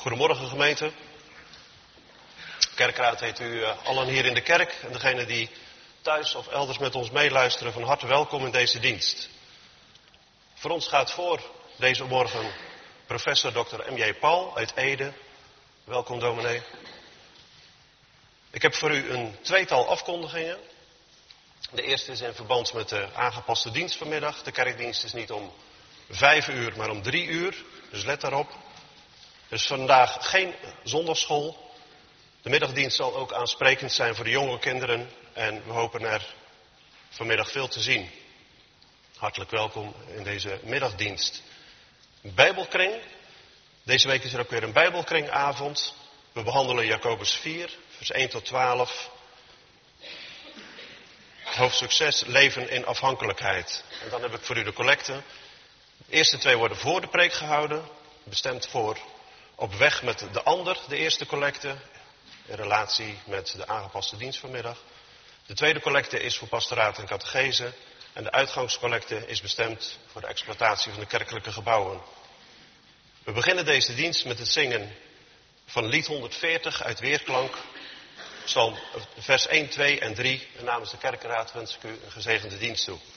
Goedemorgen gemeente. Kerkraad heet u allen hier in de kerk. En degenen die thuis of elders met ons meeluisteren, van harte welkom in deze dienst. Voor ons gaat voor deze morgen professor Dr. M.J. Paul uit Ede. Welkom dominee. Ik heb voor u een tweetal afkondigingen. De eerste is in verband met de aangepaste dienst vanmiddag. De kerkdienst is niet om 5 uur, maar om 3 uur. Dus let daarop. Dus vandaag geen zondagsschool. De middagdienst zal ook aansprekend zijn voor de jonge kinderen. En we hopen er vanmiddag veel te zien. Hartelijk welkom in deze middagdienst. Bijbelkring. Deze week is er ook weer een Bijbelkringavond. We behandelen Jacobus 4, vers 1 tot 12. Hoofdstuk 6, leven in afhankelijkheid. En dan heb ik voor u de collecte. De eerste 2 worden voor de preek gehouden. Bestemd voor op weg met de ander, de eerste collecte. In relatie met de aangepaste dienst vanmiddag. De tweede collecte is voor pastoraat en catechese. En de uitgangscollecte is bestemd voor de exploitatie van de kerkelijke gebouwen. We beginnen deze dienst met het zingen van lied 140 uit Weerklank. Psalm vers 1, 2 en 3. En namens de kerkenraad wens ik u een gezegende dienst toe.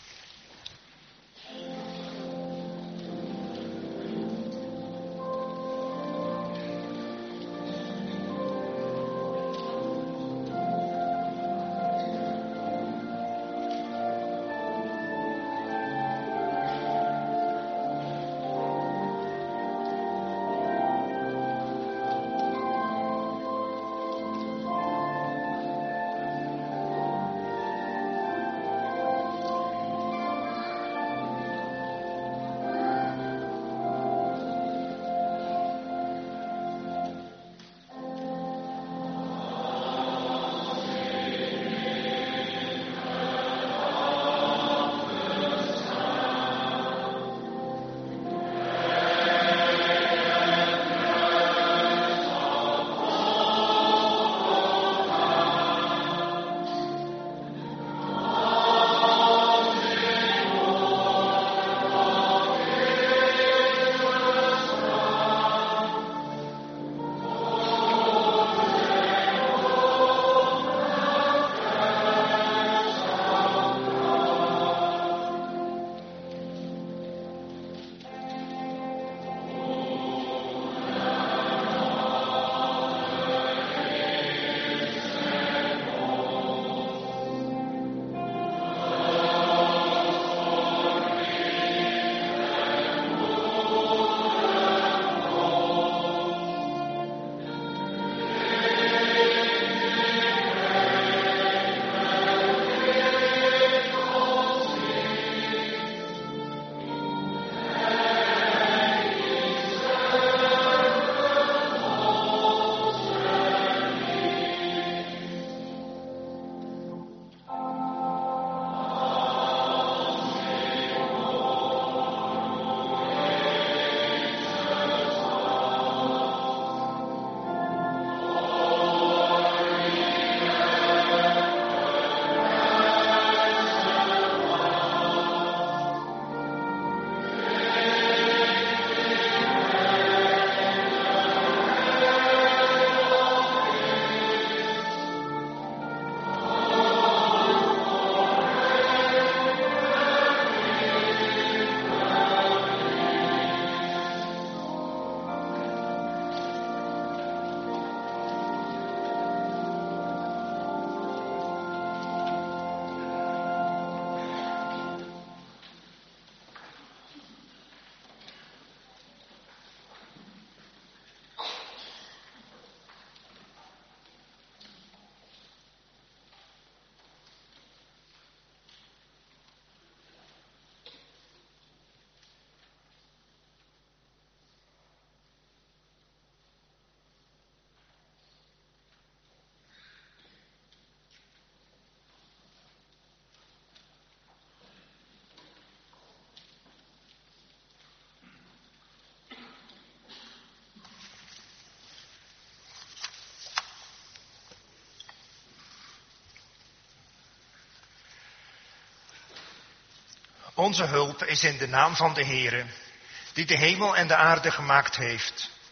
Onze hulp is in de naam van de Heere, die de hemel en de aarde gemaakt heeft.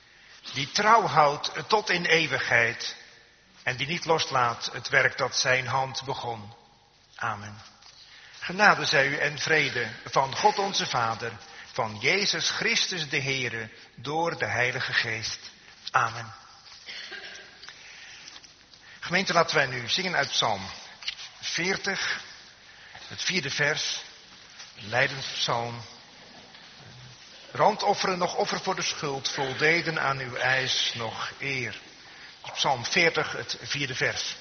die trouw houdt tot in eeuwigheid en die niet loslaat het werk dat zijn hand begon. Amen. Genade zij u en vrede van God onze Vader, van Jezus Christus de Heere, door de Heilige Geest. Amen. Gemeente, laten wij nu zingen uit Psalm 40, het 4e vers, Lijdenspsalm. Randofferen, nog offer voor de schuld, voldeden aan uw eis nog eer. Psalm 40, het 4e vers.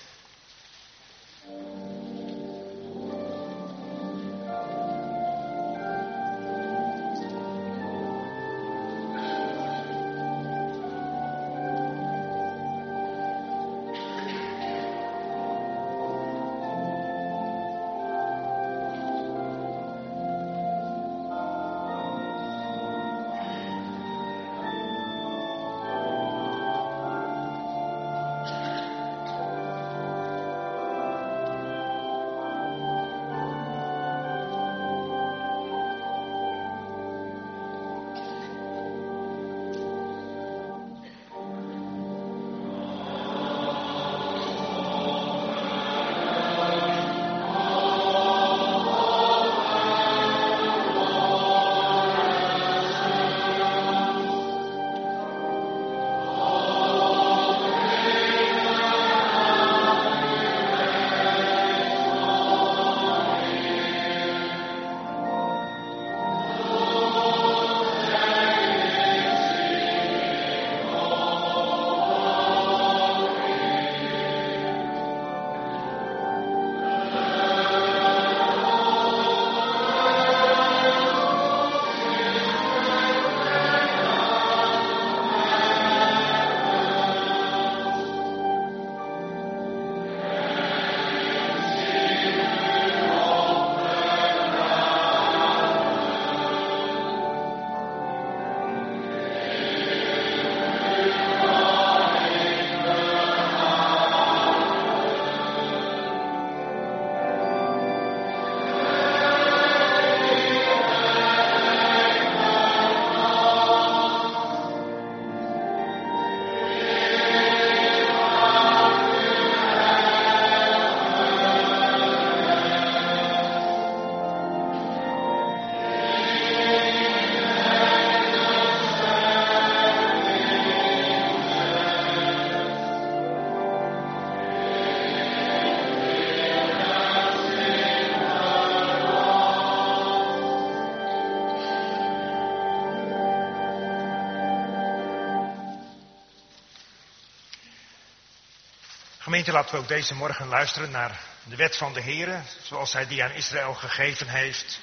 Gemeente, laten we ook deze morgen luisteren naar de wet van de Heere, zoals hij die aan Israël gegeven heeft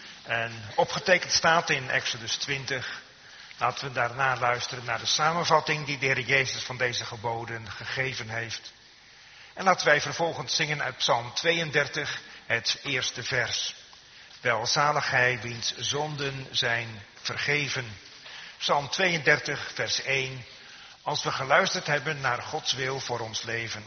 en opgetekend staat in Exodus 20. Laten we daarna luisteren naar de samenvatting die de Heer Jezus van deze geboden gegeven heeft. En laten wij vervolgens zingen uit Psalm 32, het 1e vers. Welzalig hij wiens zonden zijn vergeven. Psalm 32, vers 1. Als we geluisterd hebben naar Gods wil voor ons leven.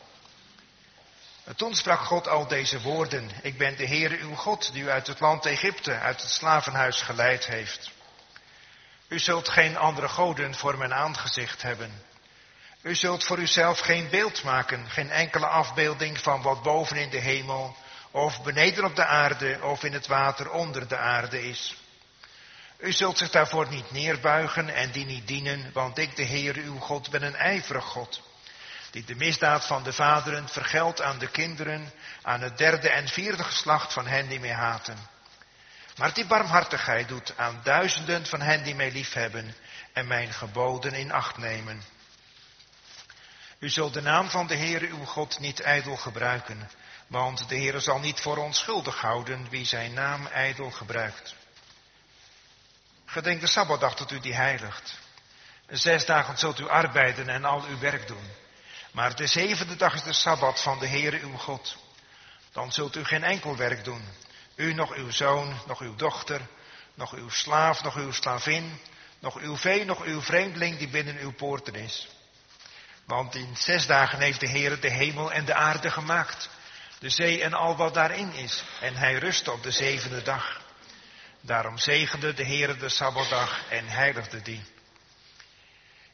Toen sprak God al deze woorden. Ik ben de Heere uw God, die u uit het land Egypte, uit het slavenhuis geleid heeft. U zult geen andere goden voor mijn aangezicht hebben. U zult voor uzelf geen beeld maken, geen enkele afbeelding van wat boven in de hemel, of beneden op de aarde, of in het water onder de aarde is. U zult zich daarvoor niet neerbuigen en die niet dienen, want ik, de Heer uw God, ben een ijverig God, die de misdaad van de vaderen vergeldt aan de kinderen, aan het 3e en 4e geslacht van hen die mij haten. Maar die barmhartigheid doet aan duizenden van hen die mij liefhebben en mijn geboden in acht nemen. U zult de naam van de Heer uw God niet ijdel gebruiken, want de Heer zal niet voor onschuldig houden wie zijn naam ijdel gebruikt. Gedenk de Sabbatdag tot u die heiligt. 6 dagen zult u arbeiden en al uw werk doen. Maar de 7e dag is de Sabbat van de Heere uw God. Dan zult u geen enkel werk doen. U, nog uw zoon, nog uw dochter, nog uw slaaf, nog uw slavin, nog uw vee, nog uw vreemdeling die binnen uw poorten is. Want in 6 dagen heeft de Heere de hemel en de aarde gemaakt, de zee en al wat daarin is. En hij rustte op de 7e dag. Daarom zegende de Heere de Sabbatdag en heiligde die.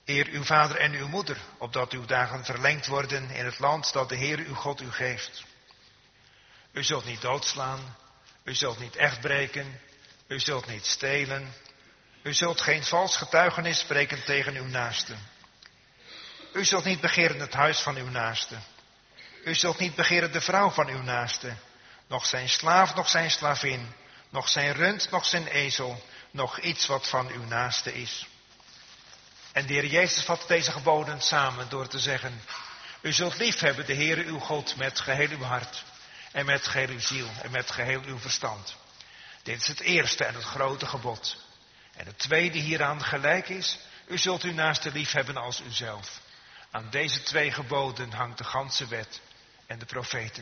Eer uw vader en uw moeder, opdat uw dagen verlengd worden in het land dat de Heer uw God u geeft. U zult niet doodslaan, u zult niet echtbreken, u zult niet stelen, u zult geen vals getuigenis spreken tegen uw naaste. U zult niet begeren het huis van uw naaste. U zult niet begeren de vrouw van uw naaste, noch zijn slaaf, noch zijn slavin, noch zijn rund, noch zijn ezel, noch iets wat van uw naaste is. En de Heer Jezus vat deze geboden samen door te zeggen: u zult liefhebben de Heere uw God met geheel uw hart en met geheel uw ziel en met geheel uw verstand. Dit is het eerste en het grote gebod. En het tweede hieraan gelijk is: u zult uw naaste liefhebben als uzelf. Aan deze 2 geboden hangt de ganse wet en de profeten.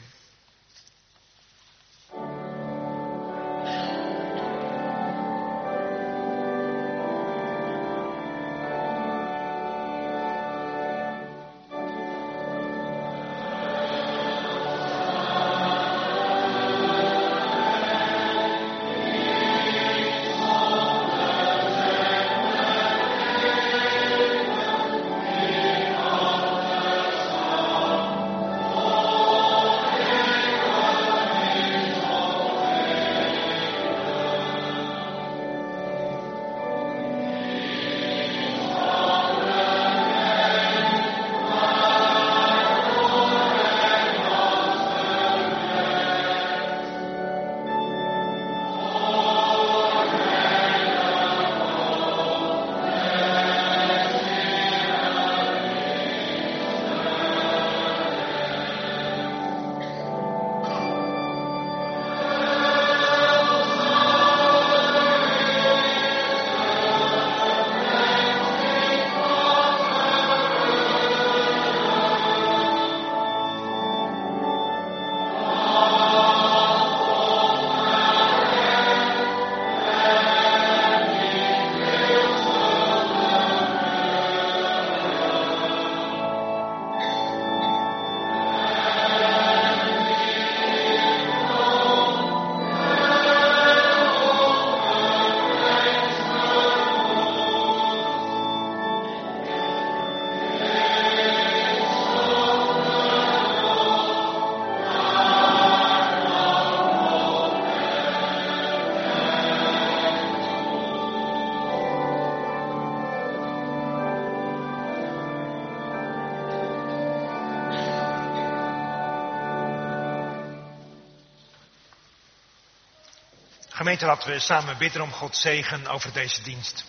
Gemeente, laten we samen bidden om Gods zegen over deze dienst.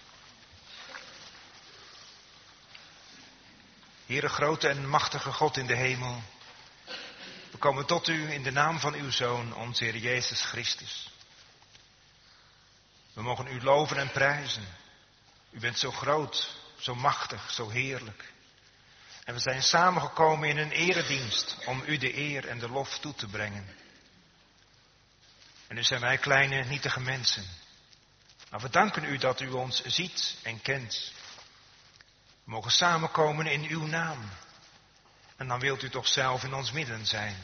Heere, grote en machtige God in de hemel, we komen tot u in de naam van uw Zoon, onze Heer Jezus Christus. We mogen u loven en prijzen. U bent zo groot, zo machtig, zo heerlijk. En we zijn samengekomen in een eredienst om u de eer en de lof toe te brengen. En nu zijn wij kleine, nietige mensen. Maar we danken u dat u ons ziet en kent. We mogen samenkomen in uw naam. En dan wilt u toch zelf in ons midden zijn.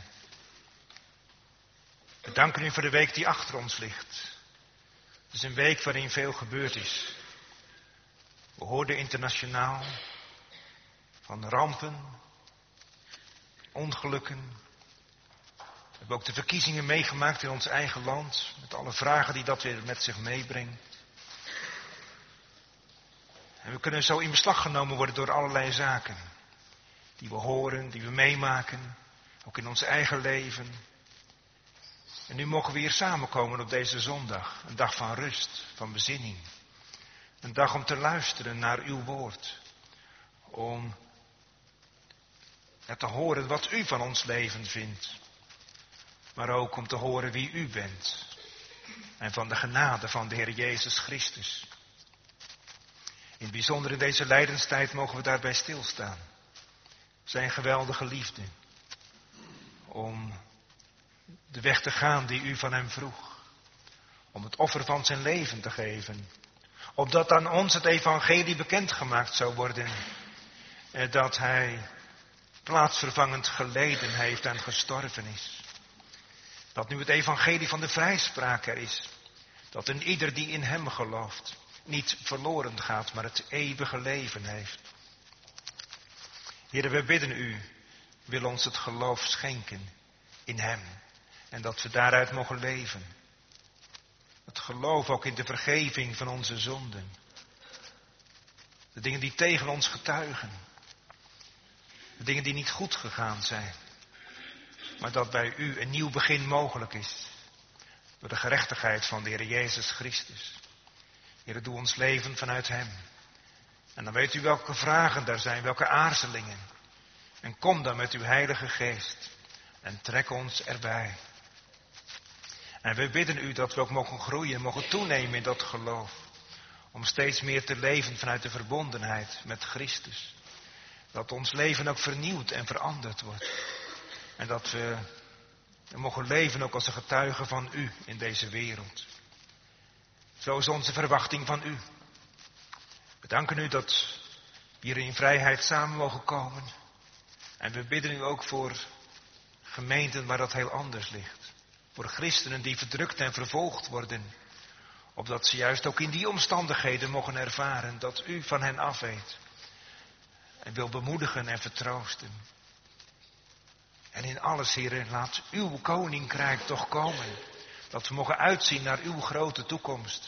We danken u voor de week die achter ons ligt. Het is een week waarin veel gebeurd is. We hoorden internationaal van rampen, ongelukken. We hebben ook de verkiezingen meegemaakt in ons eigen land, met alle vragen die dat weer met zich meebrengt. En we kunnen zo in beslag genomen worden door allerlei zaken. Die we horen, die we meemaken, ook in ons eigen leven. En nu mogen we hier samenkomen op deze zondag. Een dag van rust, van bezinning. Een dag om te luisteren naar uw woord. Om te horen wat u van ons leven vindt. Maar ook om te horen wie u bent. En van de genade van de Heer Jezus Christus. In het bijzonder in deze lijdenstijd mogen we daarbij stilstaan. Zijn geweldige liefde. Om de weg te gaan die u van hem vroeg. Om het offer van zijn leven te geven. Opdat aan ons het evangelie bekendgemaakt zou worden. Dat hij plaatsvervangend geleden heeft en gestorven is. Dat nu het evangelie van de vrijspraak er is. Dat een ieder die in hem gelooft niet verloren gaat, maar het eeuwige leven heeft. Heere, we bidden u, wil ons het geloof schenken in hem. En dat we daaruit mogen leven. Het geloof ook in de vergeving van onze zonden. De dingen die tegen ons getuigen. De dingen die niet goed gegaan zijn. Maar dat bij u een nieuw begin mogelijk is. Door de gerechtigheid van de Heer Jezus Christus. Heer, doe ons leven vanuit hem. En dan weet u welke vragen daar zijn, welke aarzelingen. En kom dan met uw Heilige Geest. En trek ons erbij. En we bidden u dat we ook mogen groeien, mogen toenemen in dat geloof. Om steeds meer te leven vanuit de verbondenheid met Christus. Dat ons leven ook vernieuwd en veranderd wordt. En dat we mogen leven ook als een getuige van u in deze wereld. Zo is onze verwachting van u. We danken u dat we hier in vrijheid samen mogen komen. En we bidden u ook voor gemeenten waar dat heel anders ligt. Voor christenen die verdrukt en vervolgd worden. Opdat ze juist ook in die omstandigheden mogen ervaren dat u van hen af weet. En wil bemoedigen en vertroosten. En in alles, Heere, laat uw koninkrijk toch komen. Dat we mogen uitzien naar uw grote toekomst.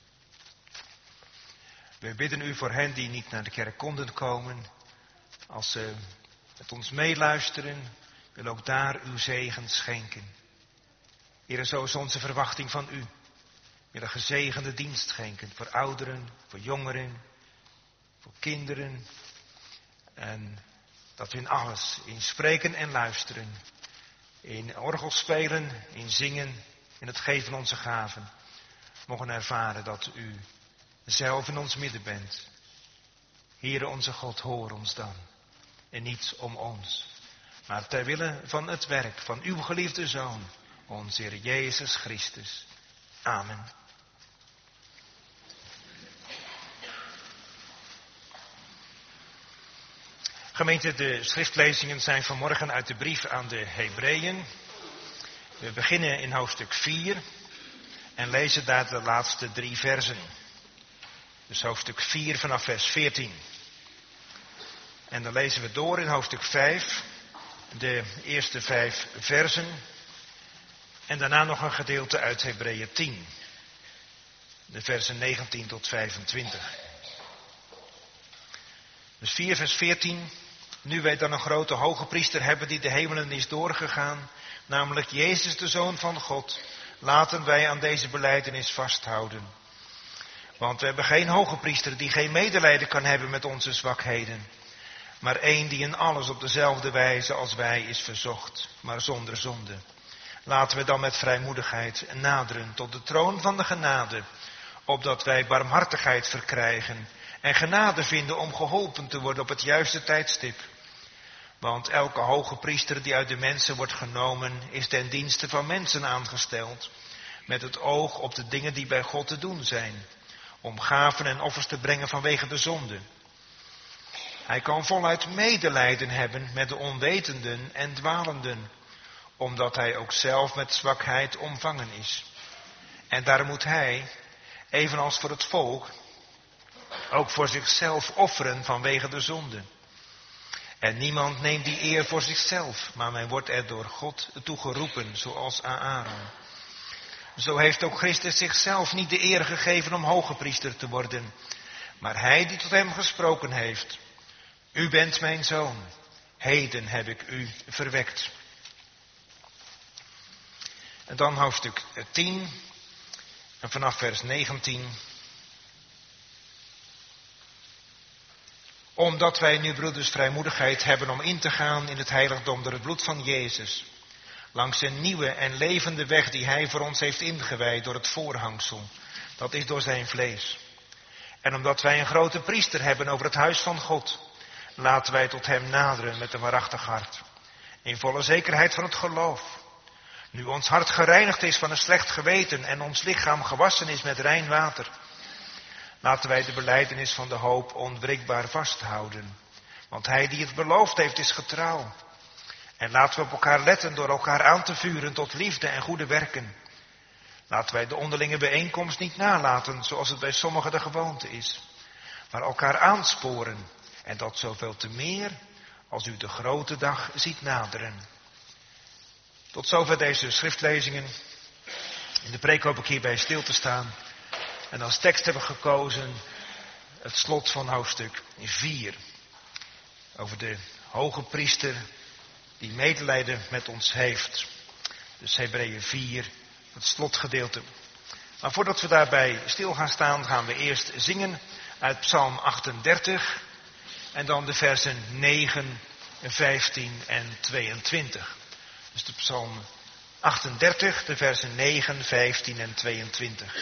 We bidden u voor hen die niet naar de kerk konden komen. Als ze met ons meeluisteren, wil ook daar uw zegen schenken. Heere, zo is onze verwachting van u. Wil een gezegende dienst schenken voor ouderen, voor jongeren, voor kinderen. En dat we in alles, in spreken en luisteren, in orgelspelen, in zingen, in het geven van onze gaven, mogen ervaren dat u zelf in ons midden bent. Heere onze God, hoor ons dan. En niet om ons, maar ter wille van het werk van uw geliefde Zoon, onze Heer Jezus Christus. Amen. Gemeente, de schriftlezingen zijn vanmorgen uit de brief aan de Hebreeën. We beginnen in hoofdstuk 4 en lezen daar de laatste 3 versen. Dus hoofdstuk 4 vanaf vers 14. En dan lezen we door in hoofdstuk 5, de eerste 5 versen. En daarna nog een gedeelte uit Hebreeën 10, de versen 19 tot 25. Dus 4 vers 14. Nu wij dan een grote hoge priester hebben die de hemelen is doorgegaan, namelijk Jezus de Zoon van God, laten wij aan deze belijdenis vasthouden. Want we hebben geen hoge priester die geen medelijden kan hebben met onze zwakheden, maar één die in alles op dezelfde wijze als wij is verzocht, maar zonder zonde. Laten we dan met vrijmoedigheid naderen tot de troon van de genade, opdat wij barmhartigheid verkrijgen en genade vinden om geholpen te worden op het juiste tijdstip. Want elke hoge priester die uit de mensen wordt genomen, is ten dienste van mensen aangesteld, met het oog op de dingen die bij God te doen zijn, om gaven en offers te brengen vanwege de zonde. Hij kan voluit medelijden hebben met de onwetenden en dwalenden, omdat hij ook zelf met zwakheid omvangen is. En daar moet hij, evenals voor het volk, ook voor zichzelf offeren vanwege de zonde. En niemand neemt die eer voor zichzelf, maar men wordt er door God toe geroepen, zoals Aaron. Zo heeft ook Christus zichzelf niet de eer gegeven om hoge priester te worden, maar hij die tot hem gesproken heeft. U bent mijn zoon, heden heb ik u verwekt. En dan hoofdstuk 10, en vanaf vers 19. Omdat wij nu, broeders, vrijmoedigheid hebben om in te gaan in het heiligdom door het bloed van Jezus, langs een nieuwe en levende weg die hij voor ons heeft ingewijd door het voorhangsel, dat is door zijn vlees. En omdat wij een grote priester hebben over het huis van God, laten wij tot hem naderen met een waarachtig hart, in volle zekerheid van het geloof. Nu ons hart gereinigd is van een slecht geweten en ons lichaam gewassen is met rein water, laten wij de belijdenis van de hoop onwrikbaar vasthouden. Want hij die het beloofd heeft is getrouw. En laten we op elkaar letten door elkaar aan te vuren tot liefde en goede werken. Laten wij de onderlinge bijeenkomst niet nalaten, zoals het bij sommigen de gewoonte is, maar elkaar aansporen, en dat zoveel te meer als u de grote dag ziet naderen. Tot zover deze schriftlezingen. In de preek hoop ik hierbij stil te staan. En als tekst hebben we gekozen het slot van hoofdstuk 4. Over de hoge priester die medelijden met ons heeft. Dus Hebreeën 4, het slotgedeelte. Maar voordat we daarbij stil gaan staan, gaan we eerst zingen uit Psalm 38. En dan de versen 9, 15 en 22. Dus de Psalm 38, de versen 9, 15 en 22.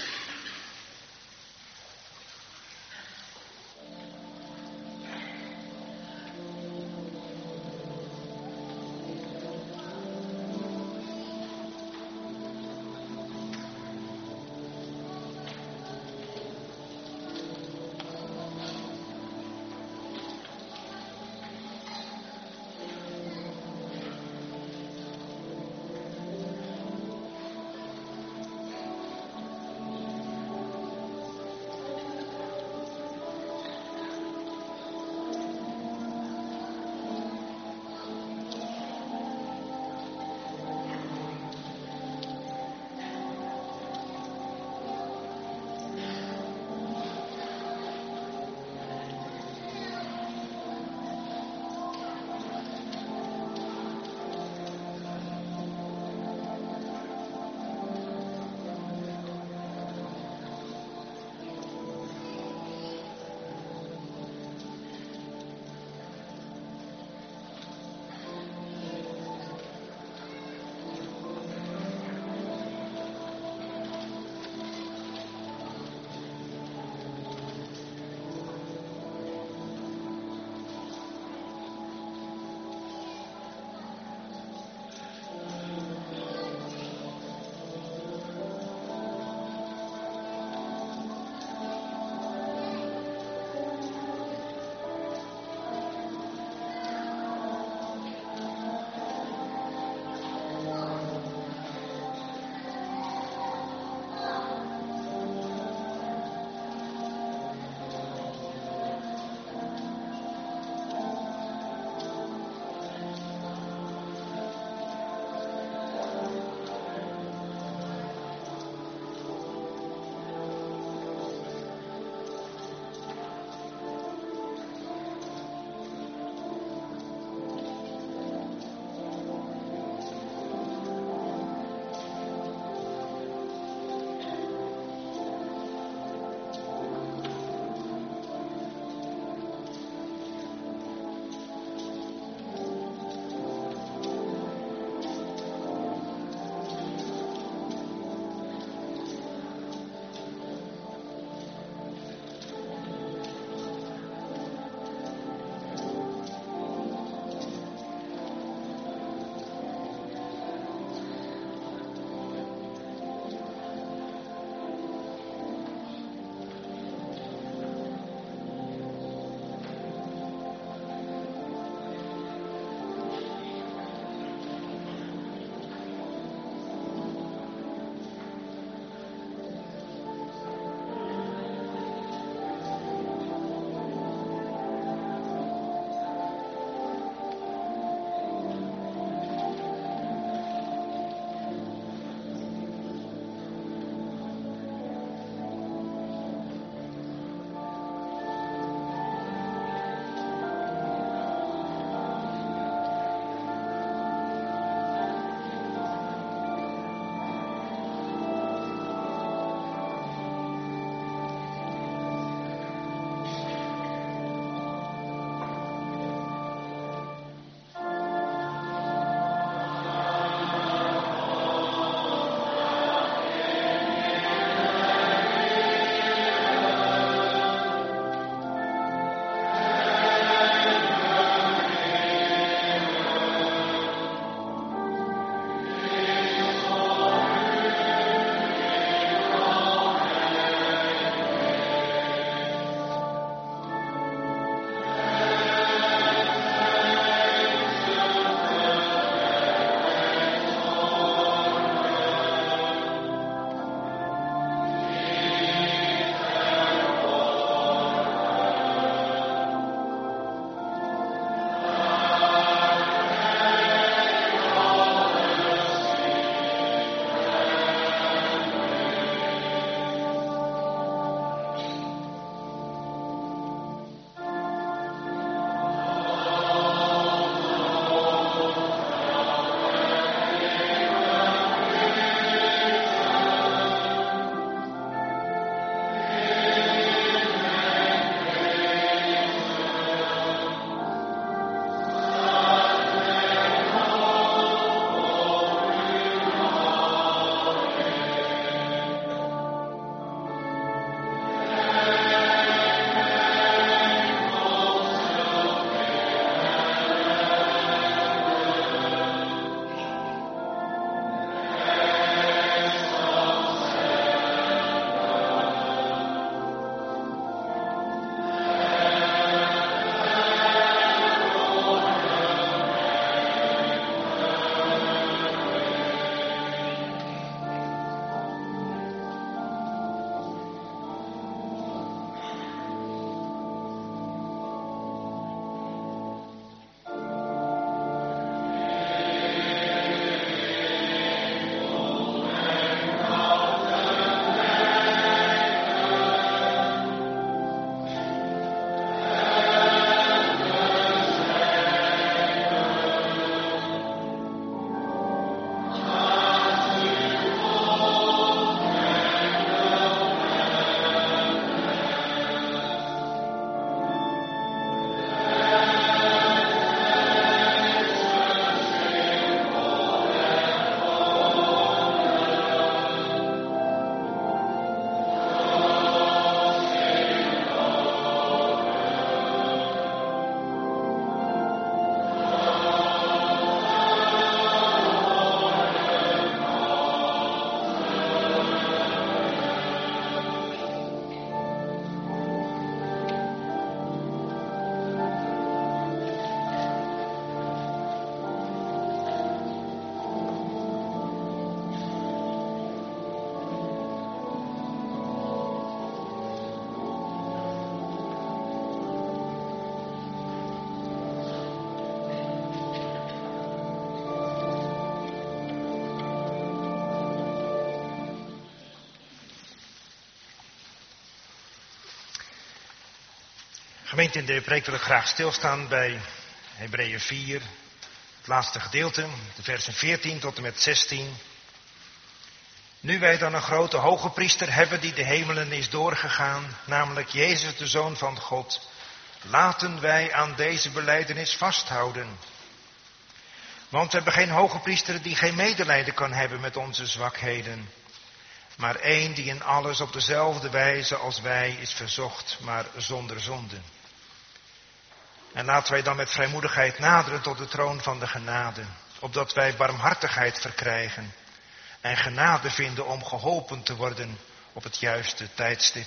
Gemeente, in de preek wil ik graag stilstaan bij Hebreeën 4, het laatste gedeelte, de versen 14 tot en met 16. Nu wij dan een grote hoge priester hebben die de hemelen is doorgegaan, namelijk Jezus de Zoon van God, laten wij aan deze belijdenis vasthouden. Want we hebben geen hoge priester die geen medelijden kan hebben met onze zwakheden, maar één die in alles op dezelfde wijze als wij is verzocht, maar zonder zonde. En laten wij dan met vrijmoedigheid naderen tot de troon van de genade, opdat wij barmhartigheid verkrijgen en genade vinden om geholpen te worden op het juiste tijdstip.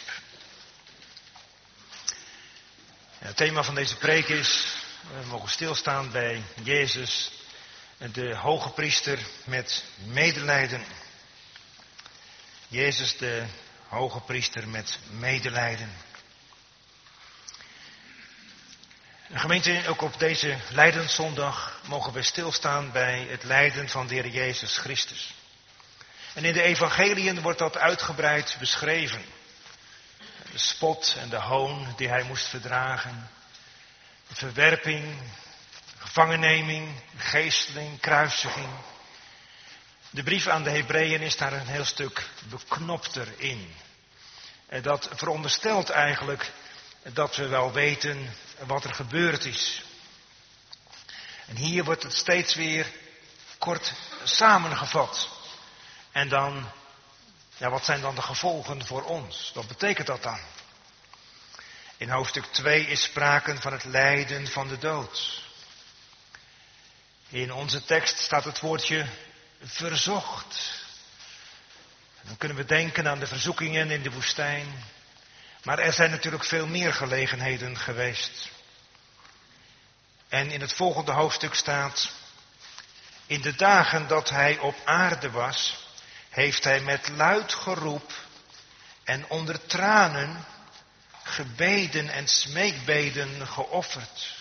En het thema van deze preek is, we mogen stilstaan bij Jezus, de hoge priester met medelijden. Jezus, de hoge priester met medelijden. En gemeente, ook op deze Lijdenszondag mogen we stilstaan bij het lijden van de Heer Jezus Christus. En in de evangeliën wordt dat uitgebreid beschreven. De spot en de hoon die hij moest verdragen. De verwerping, gevangenneming, geesteling, kruisiging. De brief aan de Hebreeën is daar een heel stuk beknopter in. En dat veronderstelt eigenlijk dat we wel weten wat er gebeurd is. En hier wordt het steeds weer kort samengevat. En dan, wat zijn dan de gevolgen voor ons? Wat betekent dat dan? In hoofdstuk 2 is sprake van het lijden van de dood. In onze tekst staat het woordje verzocht. En dan kunnen we denken aan de verzoekingen in de woestijn. Maar er zijn natuurlijk veel meer gelegenheden geweest. En in het volgende hoofdstuk staat: in de dagen dat hij op aarde was, heeft hij met luid geroep en onder tranen gebeden en smeekbeden geofferd.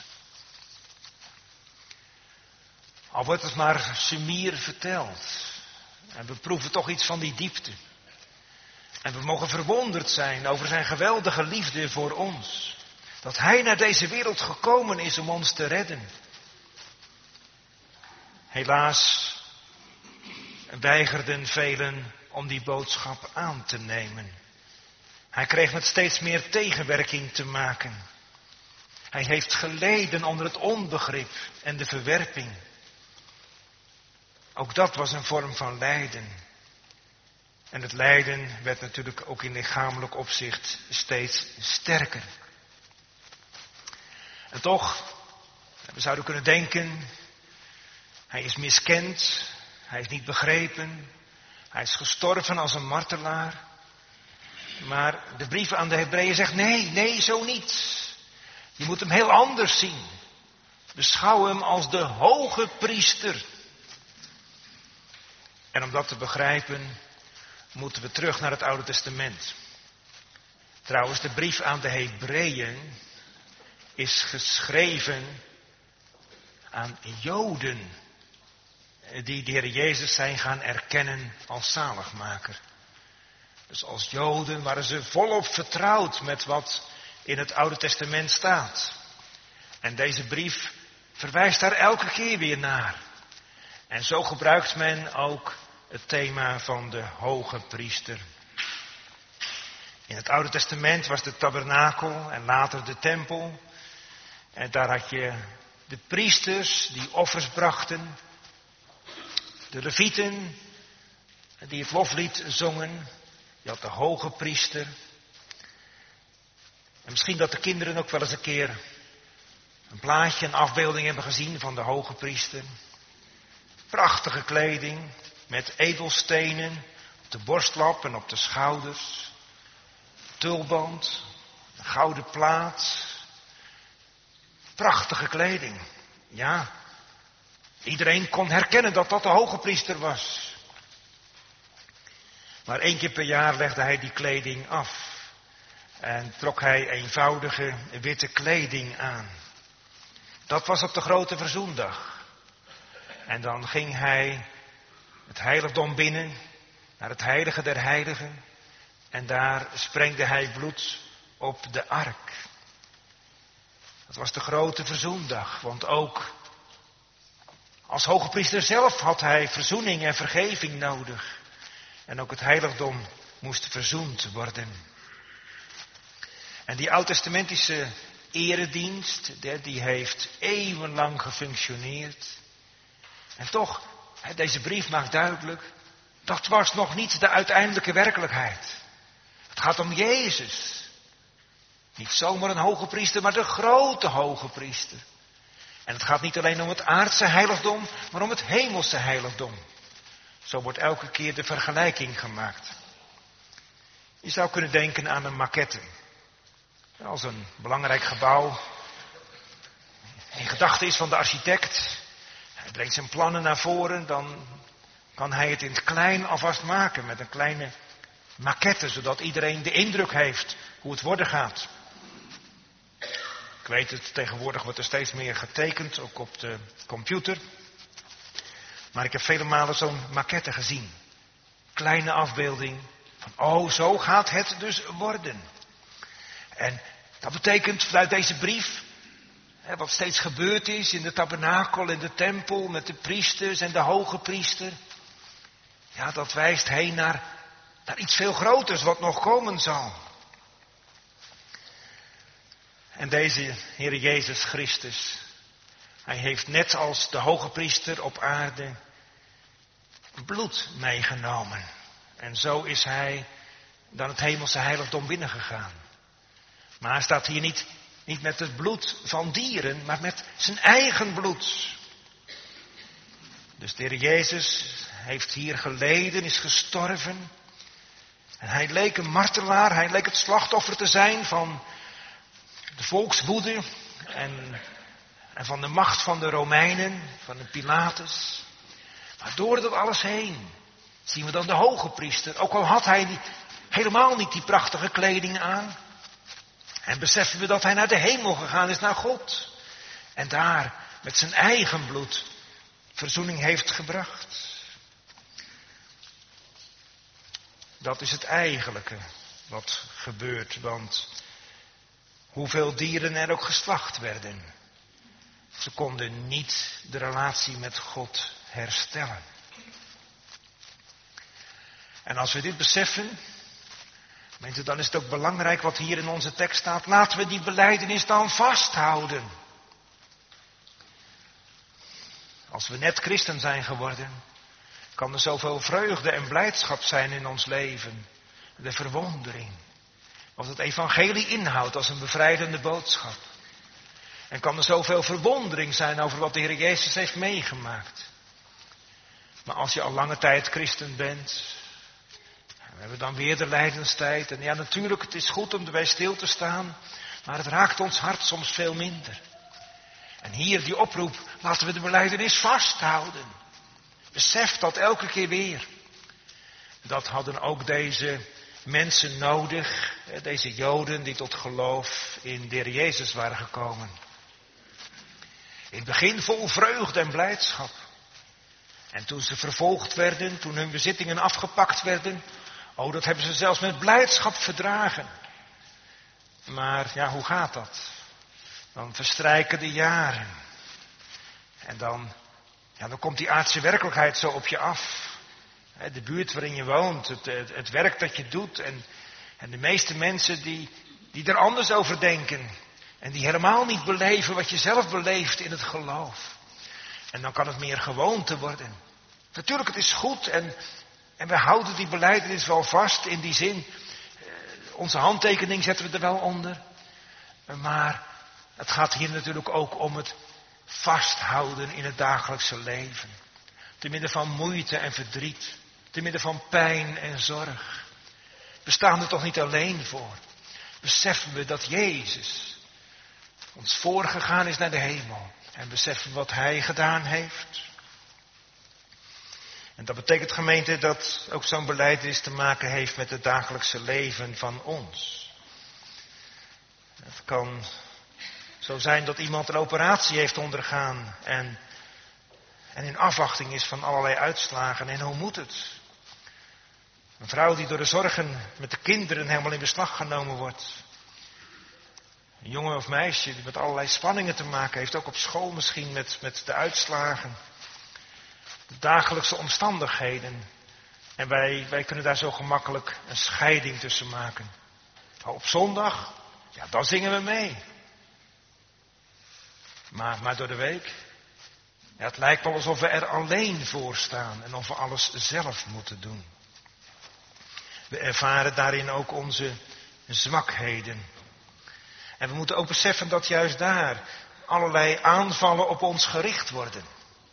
Al wordt het maar sumier verteld. En we proeven toch iets van die diepte. En we mogen verwonderd zijn over zijn geweldige liefde voor ons. Dat hij naar deze wereld gekomen is om ons te redden. Helaas weigerden velen om die boodschap aan te nemen. Hij kreeg met steeds meer tegenwerking te maken. Hij heeft geleden onder het onbegrip en de verwerping. Ook dat was een vorm van lijden. En het lijden werd natuurlijk ook in lichamelijk opzicht steeds sterker. En toch, we zouden kunnen denken, hij is miskend, hij is niet begrepen, hij is gestorven als een martelaar. Maar de brief aan de Hebreeën zegt, nee, zo niet. Je moet hem heel anders zien. Beschouw hem als de hoge priester. En om dat te begrijpen, moeten we terug naar het Oude Testament. Trouwens, de brief aan de Hebreeën is geschreven aan Joden die de Heer Jezus zijn gaan erkennen als zaligmaker. Dus als Joden waren ze volop vertrouwd met wat in het Oude Testament staat. En deze brief verwijst daar elke keer weer naar. En zo gebruikt men ook het thema van de hoge priester. In het Oude Testament was de tabernakel en later de tempel. En daar had je de priesters die offers brachten. De levieten die het loflied zongen. Je had de hoge priester. En misschien dat de kinderen ook wel eens een keer een plaatje, een afbeelding hebben gezien van de hoge priester. Prachtige kleding met edelstenen op de borstlap en op de schouders. Tulband, een gouden plaat. Prachtige kleding. Ja, iedereen kon herkennen dat dat de hoge priester was. Maar 1 keer per jaar legde hij die kleding af. En trok hij eenvoudige witte kleding aan. Dat was op de grote verzoendag. En dan ging hij het heiligdom binnen, naar het heilige der heiligen. En daar sprengde hij bloed op de ark. Dat was de grote verzoendag, want ook als hoge priester zelf had hij verzoening en vergeving nodig. En ook het heiligdom moest verzoend worden. En die oud-testamentische eredienst, die heeft eeuwenlang gefunctioneerd. En toch, deze brief maakt duidelijk, dat was nog niet de uiteindelijke werkelijkheid. Het gaat om Jezus. Niet zomaar een hoge priester, maar de grote hoge priester. En het gaat niet alleen om het aardse heiligdom, maar om het hemelse heiligdom. Zo wordt elke keer de vergelijking gemaakt. Je zou kunnen denken aan een maquette. Als een belangrijk gebouw in gedachten is van de architect. Hij brengt zijn plannen naar voren, dan kan hij het in het klein alvast maken met een kleine maquette, zodat iedereen de indruk heeft hoe het worden gaat. Ik weet het, tegenwoordig wordt er steeds meer getekend, ook op de computer. Maar ik heb vele malen zo'n maquette gezien. Kleine afbeelding van, zo gaat het dus worden. En dat betekent vanuit deze brief, wat steeds gebeurd is in de tabernakel, in de tempel, met de priesters en de hoge priester. Ja, dat wijst heen naar iets veel groters wat nog komen zal. En deze Heer Jezus Christus, hij heeft net als de hoge priester op aarde bloed meegenomen. En zo is hij dan het hemelse heiligdom binnengegaan. Maar hij staat hier niet met het bloed van dieren, maar met zijn eigen bloed. Dus de Heer Jezus heeft hier geleden, is gestorven. En hij leek een martelaar, hij leek het slachtoffer te zijn van de volkswoede en van de macht van de Romeinen, van de Pilatus. Maar door dat alles heen zien we dan de hoge priester, ook al had hij helemaal niet die prachtige kleding aan. En beseffen we dat hij naar de hemel gegaan is, naar God. En daar met zijn eigen bloed verzoening heeft gebracht. Dat is het eigenlijke wat gebeurt, want hoeveel dieren er ook geslacht werden, ze konden niet de relatie met God herstellen. En als we dit beseffen, mensen, dan is het ook belangrijk wat hier in onze tekst staat. Laten we die belijdenis dan vasthouden. Als we net christen zijn geworden, kan er zoveel vreugde en blijdschap zijn in ons leven. De verwondering. Wat het evangelie inhoudt als een bevrijdende boodschap. En kan er zoveel verwondering zijn over wat de Heer Jezus heeft meegemaakt. Maar als je al lange tijd christen bent, we hebben dan weer de lijdenstijd. En ja, natuurlijk, het is goed om erbij stil te staan, maar het raakt ons hart soms veel minder. En hier die oproep, laten we de belijdenis vasthouden. Besef dat elke keer weer. Dat hadden ook deze mensen nodig, deze Joden die tot geloof in de Heer Jezus waren gekomen. In het begin vol vreugde en blijdschap. En toen ze vervolgd werden, toen hun bezittingen afgepakt werden, dat hebben ze zelfs met blijdschap verdragen. Maar ja, hoe gaat dat? Dan verstrijken de jaren. En dan komt die aardse werkelijkheid zo op je af. De buurt waarin je woont, het werk dat je doet. En de meeste mensen die er anders over denken. En die helemaal niet beleven wat je zelf beleeft in het geloof. En dan kan het meer gewoonte worden. Natuurlijk, het is goed en we houden die belijdenis wel vast in die zin. Onze handtekening zetten we er wel onder. Maar het gaat hier natuurlijk ook om het vasthouden in het dagelijkse leven. Te midden van moeite en verdriet. Te midden van pijn en zorg. We staan er toch niet alleen voor. Beseffen we dat Jezus ons voorgegaan is naar de hemel. En beseffen we wat Hij gedaan heeft. En dat betekent, gemeente, dat ook zo'n belijdenis te maken heeft met het dagelijkse leven van ons. Het kan zo zijn dat iemand een operatie heeft ondergaan en in afwachting is van allerlei uitslagen. En hoe moet het? Een vrouw die door de zorgen met de kinderen helemaal in beslag genomen wordt. Een jongen of meisje die met allerlei spanningen te maken heeft, ook op school misschien met de uitslagen, de dagelijkse omstandigheden. En wij kunnen daar zo gemakkelijk een scheiding tussen maken. Op zondag, ja, dan zingen we mee. Maar door de week, ja, het lijkt wel alsof we er alleen voor staan en of we alles zelf moeten doen. We ervaren daarin ook onze zwakheden. En we moeten ook beseffen dat juist daar allerlei aanvallen op ons gericht worden.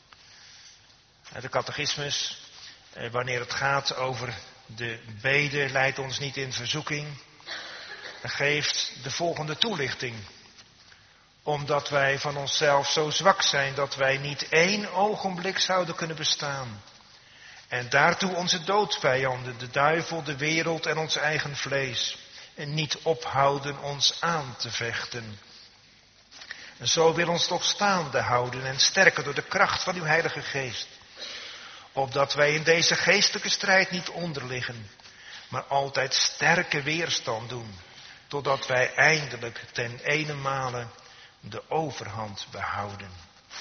De catechismus, wanneer het gaat over de bede, leidt ons niet in verzoeking, geeft de volgende toelichting. Omdat wij van onszelf zo zwak zijn dat wij niet 1 ogenblik zouden kunnen bestaan. En daartoe onze doodsvijanden, de duivel, de wereld en ons eigen vlees, en niet ophouden ons aan te vechten. En zo wil ons toch staande houden en sterken door de kracht van uw Heilige Geest. Opdat wij in deze geestelijke strijd niet onderliggen, maar altijd sterke weerstand doen, totdat wij eindelijk ten enemale de overhand behouden.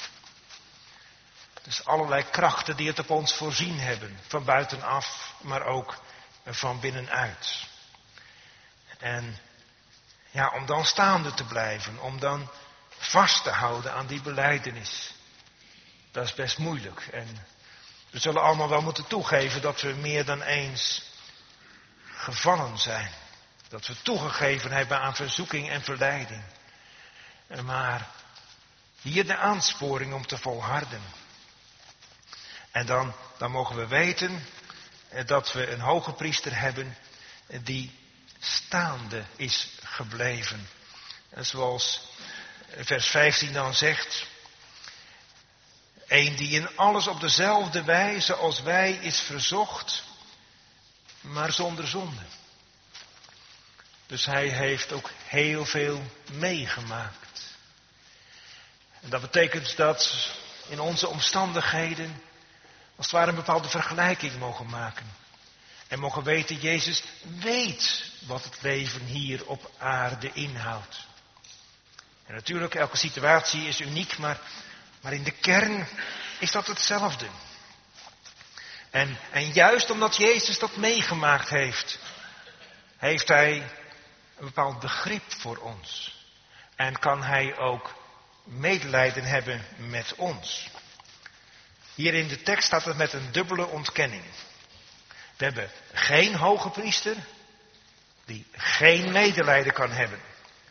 Dus allerlei krachten die het op ons voorzien hebben, van buitenaf, maar ook van binnenuit. En ja, om dan staande te blijven, om dan vast te houden aan die belijdenis, dat is best moeilijk. En we zullen allemaal wel moeten toegeven dat we meer dan eens gevallen zijn. Dat we toegegeven hebben aan verzoeking en verleiding. Maar hier de aansporing om te volharden. En dan mogen we weten dat we een hoge priester hebben die staande is gebleven. En zoals vers 15 dan zegt, een die in alles op dezelfde wijze als wij is verzocht, maar zonder zonde. Dus hij heeft ook heel veel meegemaakt. En dat betekent dat in onze omstandigheden als het ware een bepaalde vergelijking mogen maken. En mogen weten, Jezus weet wat het leven hier op aarde inhoudt. En natuurlijk, elke situatie is uniek, maar in de kern is dat hetzelfde. En juist omdat Jezus dat meegemaakt heeft hij een bepaald begrip voor ons. En kan hij ook medelijden hebben met ons. Hier in de tekst staat het met een dubbele ontkenning. We hebben geen hoge priester die geen medelijden kan hebben.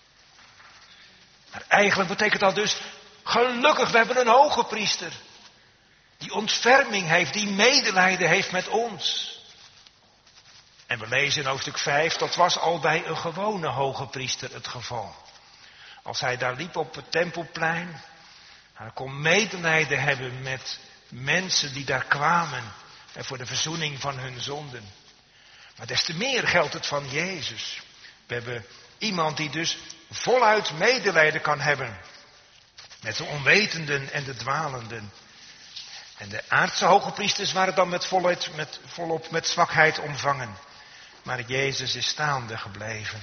Maar eigenlijk betekent dat dus, gelukkig, we hebben een hoge priester. Die ontferming heeft, die medelijden heeft met ons. En we lezen in hoofdstuk 5, dat was al bij een gewone hoge priester het geval. Als hij daar liep op het tempelplein, hij kon medelijden hebben met mensen die daar kwamen en voor de verzoening van hun zonden. Maar des te meer geldt het van Jezus. We hebben iemand die dus voluit medelijden kan hebben met de onwetenden en de dwalenden. En de aardse hoge priesters waren dan volop met zwakheid omvangen. Maar Jezus is staande gebleven.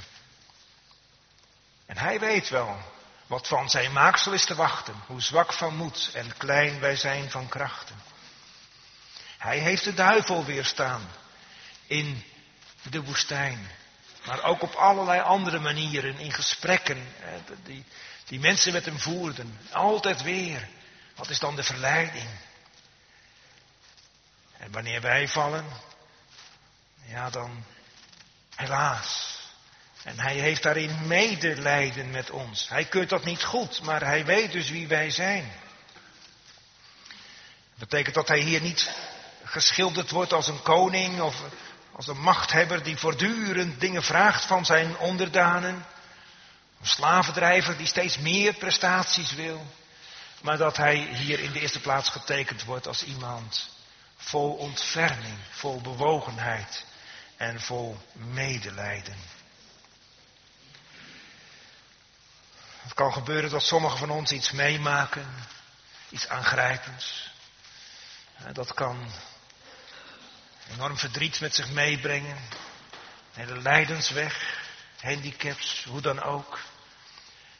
En hij weet wel wat van zijn maaksel is te wachten. Hoe zwak van moed en klein wij zijn van krachten. Hij heeft de duivel weerstaan in de woestijn. Maar ook op allerlei andere manieren, in gesprekken die mensen met hem voerden. Altijd weer. Wat is dan de verleiding? En wanneer wij vallen, ja dan, helaas. En hij heeft daarin medelijden met ons. Hij keurt dat niet goed, maar hij weet dus wie wij zijn. Dat betekent dat hij hier niet geschilderd wordt als een koning of als een machthebber die voortdurend dingen vraagt van zijn onderdanen. Een slavendrijver die steeds meer prestaties wil. Maar dat hij hier in de eerste plaats getekend wordt als iemand vol ontferming, vol bewogenheid en vol medelijden. Het kan gebeuren dat sommigen van ons iets meemaken, iets aangrijpends. Dat kan enorm verdriet met zich meebrengen, hele lijdensweg, handicaps, hoe dan ook.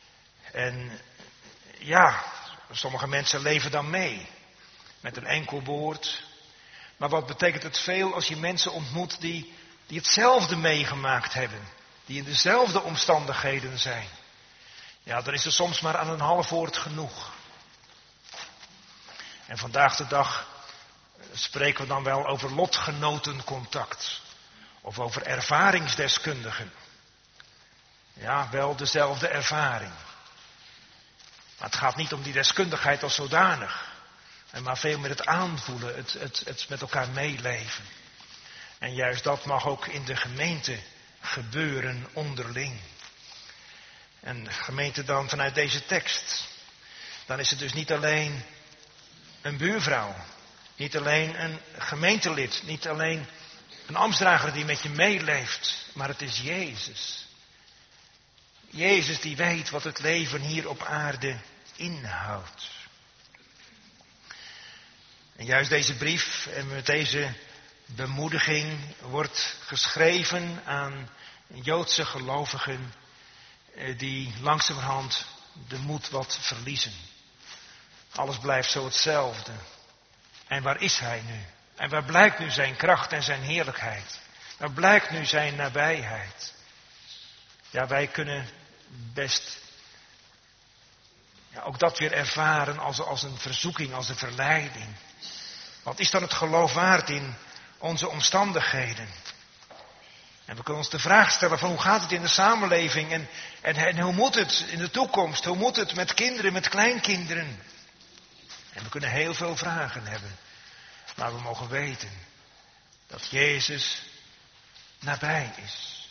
En ja, sommige mensen leven dan mee. Met een enkel woord. Maar wat betekent het veel als je mensen ontmoet die hetzelfde meegemaakt hebben. Die in dezelfde omstandigheden zijn. Ja, dan is er soms maar aan een half woord genoeg. En vandaag de dag spreken we dan wel over lotgenotencontact. Of over ervaringsdeskundigen. Ja, wel dezelfde ervaring. Maar het gaat niet om die deskundigheid als zodanig. Maar veel meer het aanvoelen, het met elkaar meeleven. En juist dat mag ook in de gemeente gebeuren onderling. En gemeente dan vanuit deze tekst. Dan is het dus niet alleen een buurvrouw. Niet alleen een gemeentelid. Niet alleen een ambtsdrager die met je meeleeft. Maar het is Jezus. Jezus die weet wat het leven hier op aarde inhoudt. En juist deze brief en met deze bemoediging wordt geschreven aan Joodse gelovigen die langzamerhand de moed wat verliezen. Alles blijft zo hetzelfde. En waar is hij nu? En waar blijkt nu zijn kracht en zijn heerlijkheid? Waar blijkt nu zijn nabijheid? Ja, wij kunnen best ook dat weer ervaren als een verzoeking, als een verleiding. Wat is dan het geloof waard in onze omstandigheden? En we kunnen ons de vraag stellen van hoe gaat het in de samenleving en hoe moet het in de toekomst? Hoe moet het met kinderen, met kleinkinderen? En we kunnen heel veel vragen hebben. Maar we mogen weten dat Jezus nabij is.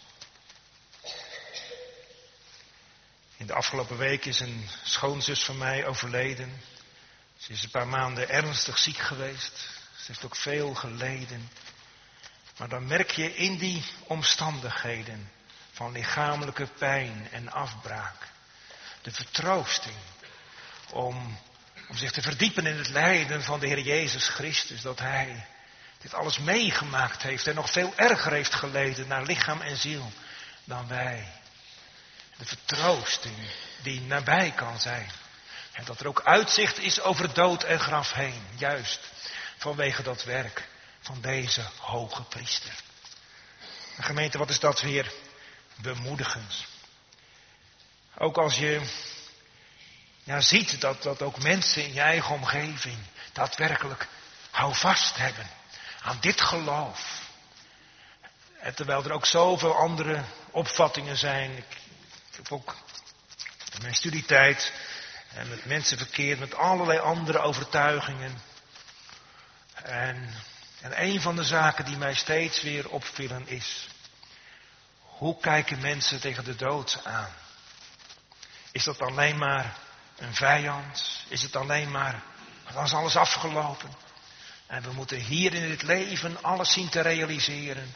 In de afgelopen week is een schoonzus van mij overleden. Ze is een paar maanden ernstig ziek geweest. Ze heeft ook veel geleden. Maar dan merk je in die omstandigheden van lichamelijke pijn en afbraak de vertroosting om zich te verdiepen in het lijden van de Heer Jezus Christus. Dat Hij dit alles meegemaakt heeft en nog veel erger heeft geleden naar lichaam en ziel dan wij. De vertroosting die nabij kan zijn. En dat er ook uitzicht is over dood en graf heen. Juist vanwege dat werk van deze hoge priester. En gemeente, wat is dat weer bemoedigend. Ook als je ziet dat ook mensen in je eigen omgeving daadwerkelijk houvast hebben aan dit geloof. En terwijl er ook zoveel andere opvattingen zijn. Ik heb ook in mijn studietijd met mensen verkeerd met allerlei andere overtuigingen. En een van de zaken die mij steeds weer opvielen is: hoe kijken mensen tegen de dood aan? Is dat alleen maar een vijand? Is het alleen maar, dan is alles afgelopen? En we moeten hier in het leven alles zien te realiseren.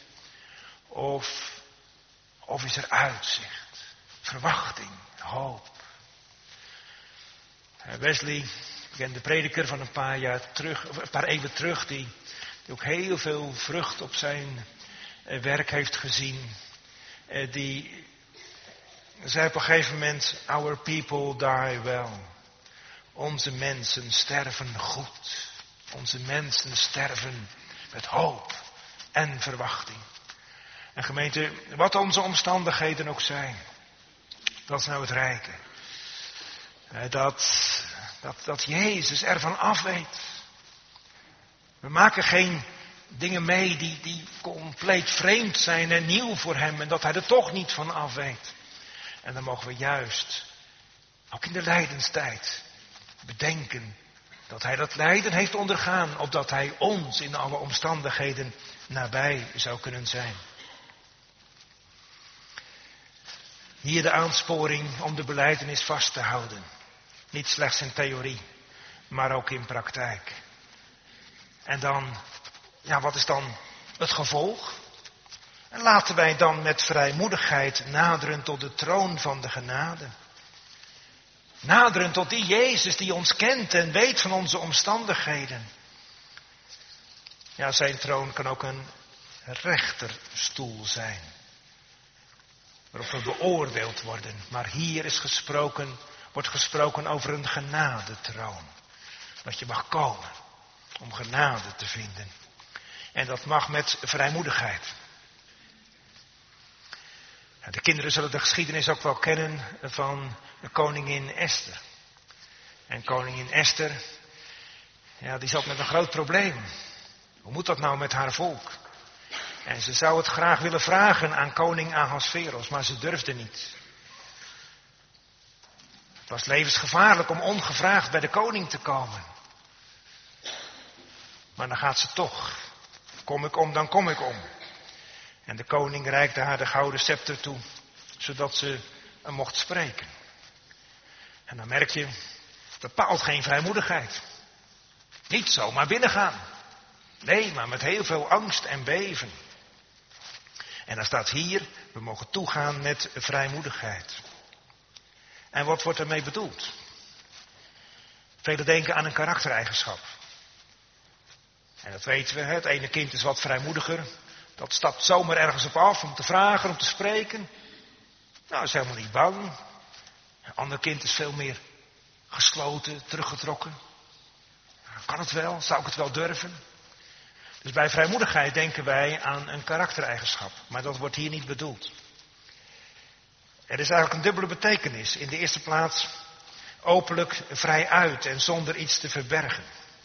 Of is er uitzicht, verwachting, hoop? Wesley, de prediker van een paar eeuwen terug, die ook heel veel vrucht op zijn werk heeft gezien. Die zei op een gegeven moment: our people die well. Onze mensen sterven goed. Onze mensen sterven met hoop en verwachting. En gemeente, wat onze omstandigheden ook zijn, dat is nou het rijke. Dat Jezus ervan af weet. We maken geen dingen mee die compleet vreemd zijn en nieuw voor hem. En dat hij er toch niet van af weet. En dan mogen we juist, ook in de lijdenstijd, bedenken dat hij dat lijden heeft ondergaan. Opdat hij ons in alle omstandigheden nabij zou kunnen zijn. Hier de aansporing om de belijdenis vast te houden. Niet slechts in theorie, maar ook in praktijk. En dan, wat is dan het gevolg? En laten wij dan met vrijmoedigheid naderen tot de troon van de genade. Naderen tot die Jezus die ons kent en weet van onze omstandigheden. Ja, zijn troon kan ook een rechterstoel zijn. Waarop we beoordeeld worden. Maar hier is gesproken wordt gesproken over een genadetroon. Dat je mag komen om genade te vinden. En dat mag met vrijmoedigheid. De kinderen zullen de geschiedenis ook wel kennen van de koningin Esther. En koningin Esther, ja, die zat met een groot probleem. Hoe moet dat nou met haar volk? En ze zou het graag willen vragen aan koning Ahasveros, maar ze durfde niet. Het was levensgevaarlijk om ongevraagd bij de koning te komen. Maar dan gaat ze toch. Kom ik om, dan kom ik om. En de koning reikte haar de gouden scepter toe, zodat ze hem mocht spreken. En dan merk je, bepaalt geen vrijmoedigheid. Niet zomaar binnengaan. Nee, maar met heel veel angst en beven. En dan staat hier, we mogen toegaan met vrijmoedigheid. En wat wordt ermee bedoeld? Velen denken aan een karaktereigenschap. En dat weten we, het ene kind is wat vrijmoediger. Dat stapt zomaar ergens op af om te vragen, om te spreken. Nou, is helemaal niet bang. Een ander kind is veel meer gesloten, teruggetrokken. Kan het wel? Zou ik het wel durven? Dus bij vrijmoedigheid denken wij aan een karaktereigenschap. Maar dat wordt hier niet bedoeld. Er is eigenlijk een dubbele betekenis. In de eerste plaats openlijk vrij uit en zonder iets te verbergen.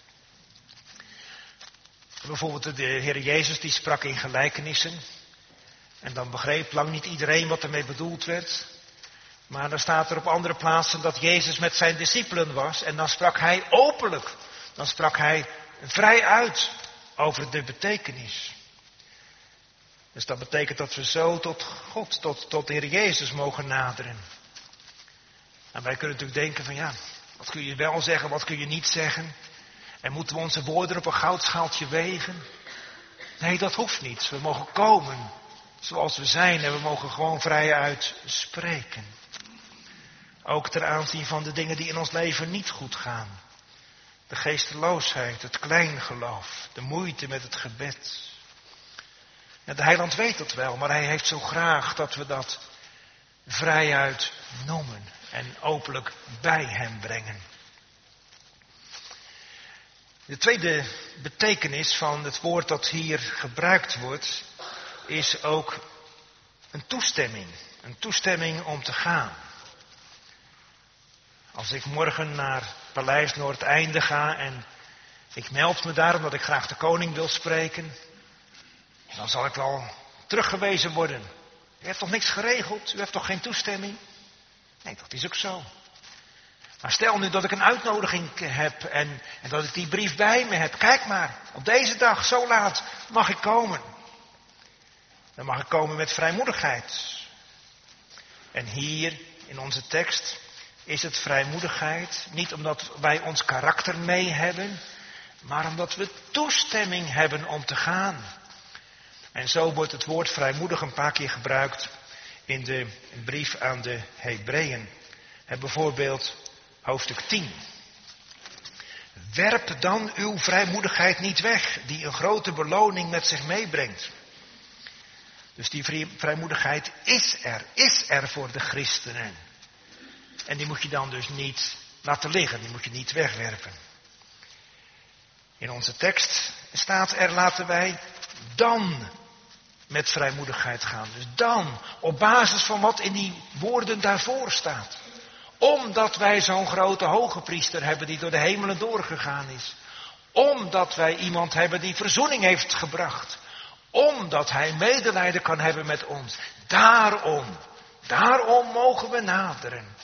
Bijvoorbeeld de Heer Jezus die sprak in gelijkenissen. En dan begreep lang niet iedereen wat ermee bedoeld werd. Maar dan staat er op andere plaatsen dat Jezus met zijn discipelen was. En dan sprak hij openlijk. Dan sprak hij vrij uit over de betekenis. Dus dat betekent dat we zo tot God, tot de Heer Jezus mogen naderen. En wij kunnen natuurlijk denken van ja, wat kun je wel zeggen, wat kun je niet zeggen? En moeten we onze woorden op een goudschaaltje wegen? Nee, dat hoeft niet. We mogen komen zoals we zijn en we mogen gewoon vrijuit spreken. Ook ten aanzien van de dingen die in ons leven niet goed gaan. De geesteloosheid, het kleingeloof, de moeite met het gebed. En de Heiland weet dat wel, maar hij heeft zo graag dat we dat vrijuit noemen en openlijk bij hem brengen. De tweede betekenis van het woord dat hier gebruikt wordt, is ook een toestemming. Een toestemming om te gaan. Als ik morgen naar Paleis Noordeinde ga en ik meld me daar omdat ik graag de koning wil spreken, dan zal ik wel teruggewezen worden. U heeft toch niks geregeld? U heeft toch geen toestemming? Nee, dat is ook zo. Maar stel nu dat ik een uitnodiging heb en dat ik die brief bij me heb. Kijk maar, op deze dag, zo laat, mag ik komen. Dan mag ik komen met vrijmoedigheid. En hier in onze tekst is het vrijmoedigheid niet omdat wij ons karakter mee hebben, maar omdat we toestemming hebben om te gaan. En zo wordt het woord vrijmoedig een paar keer gebruikt in de brief aan de Hebreeën. Bijvoorbeeld hoofdstuk 10. Werp dan uw vrijmoedigheid niet weg, die een grote beloning met zich meebrengt. Dus die vrijmoedigheid is er voor de christenen. En die moet je dan dus niet laten liggen, die moet je niet wegwerpen. In onze tekst staat er, laten wij dan met vrijmoedigheid gaan. Dus dan, op basis van wat in die woorden daarvoor staat. Omdat wij zo'n grote hoge priester hebben die door de hemelen doorgegaan is. Omdat wij iemand hebben die verzoening heeft gebracht. Omdat hij medelijden kan hebben met ons. Daarom mogen we naderen.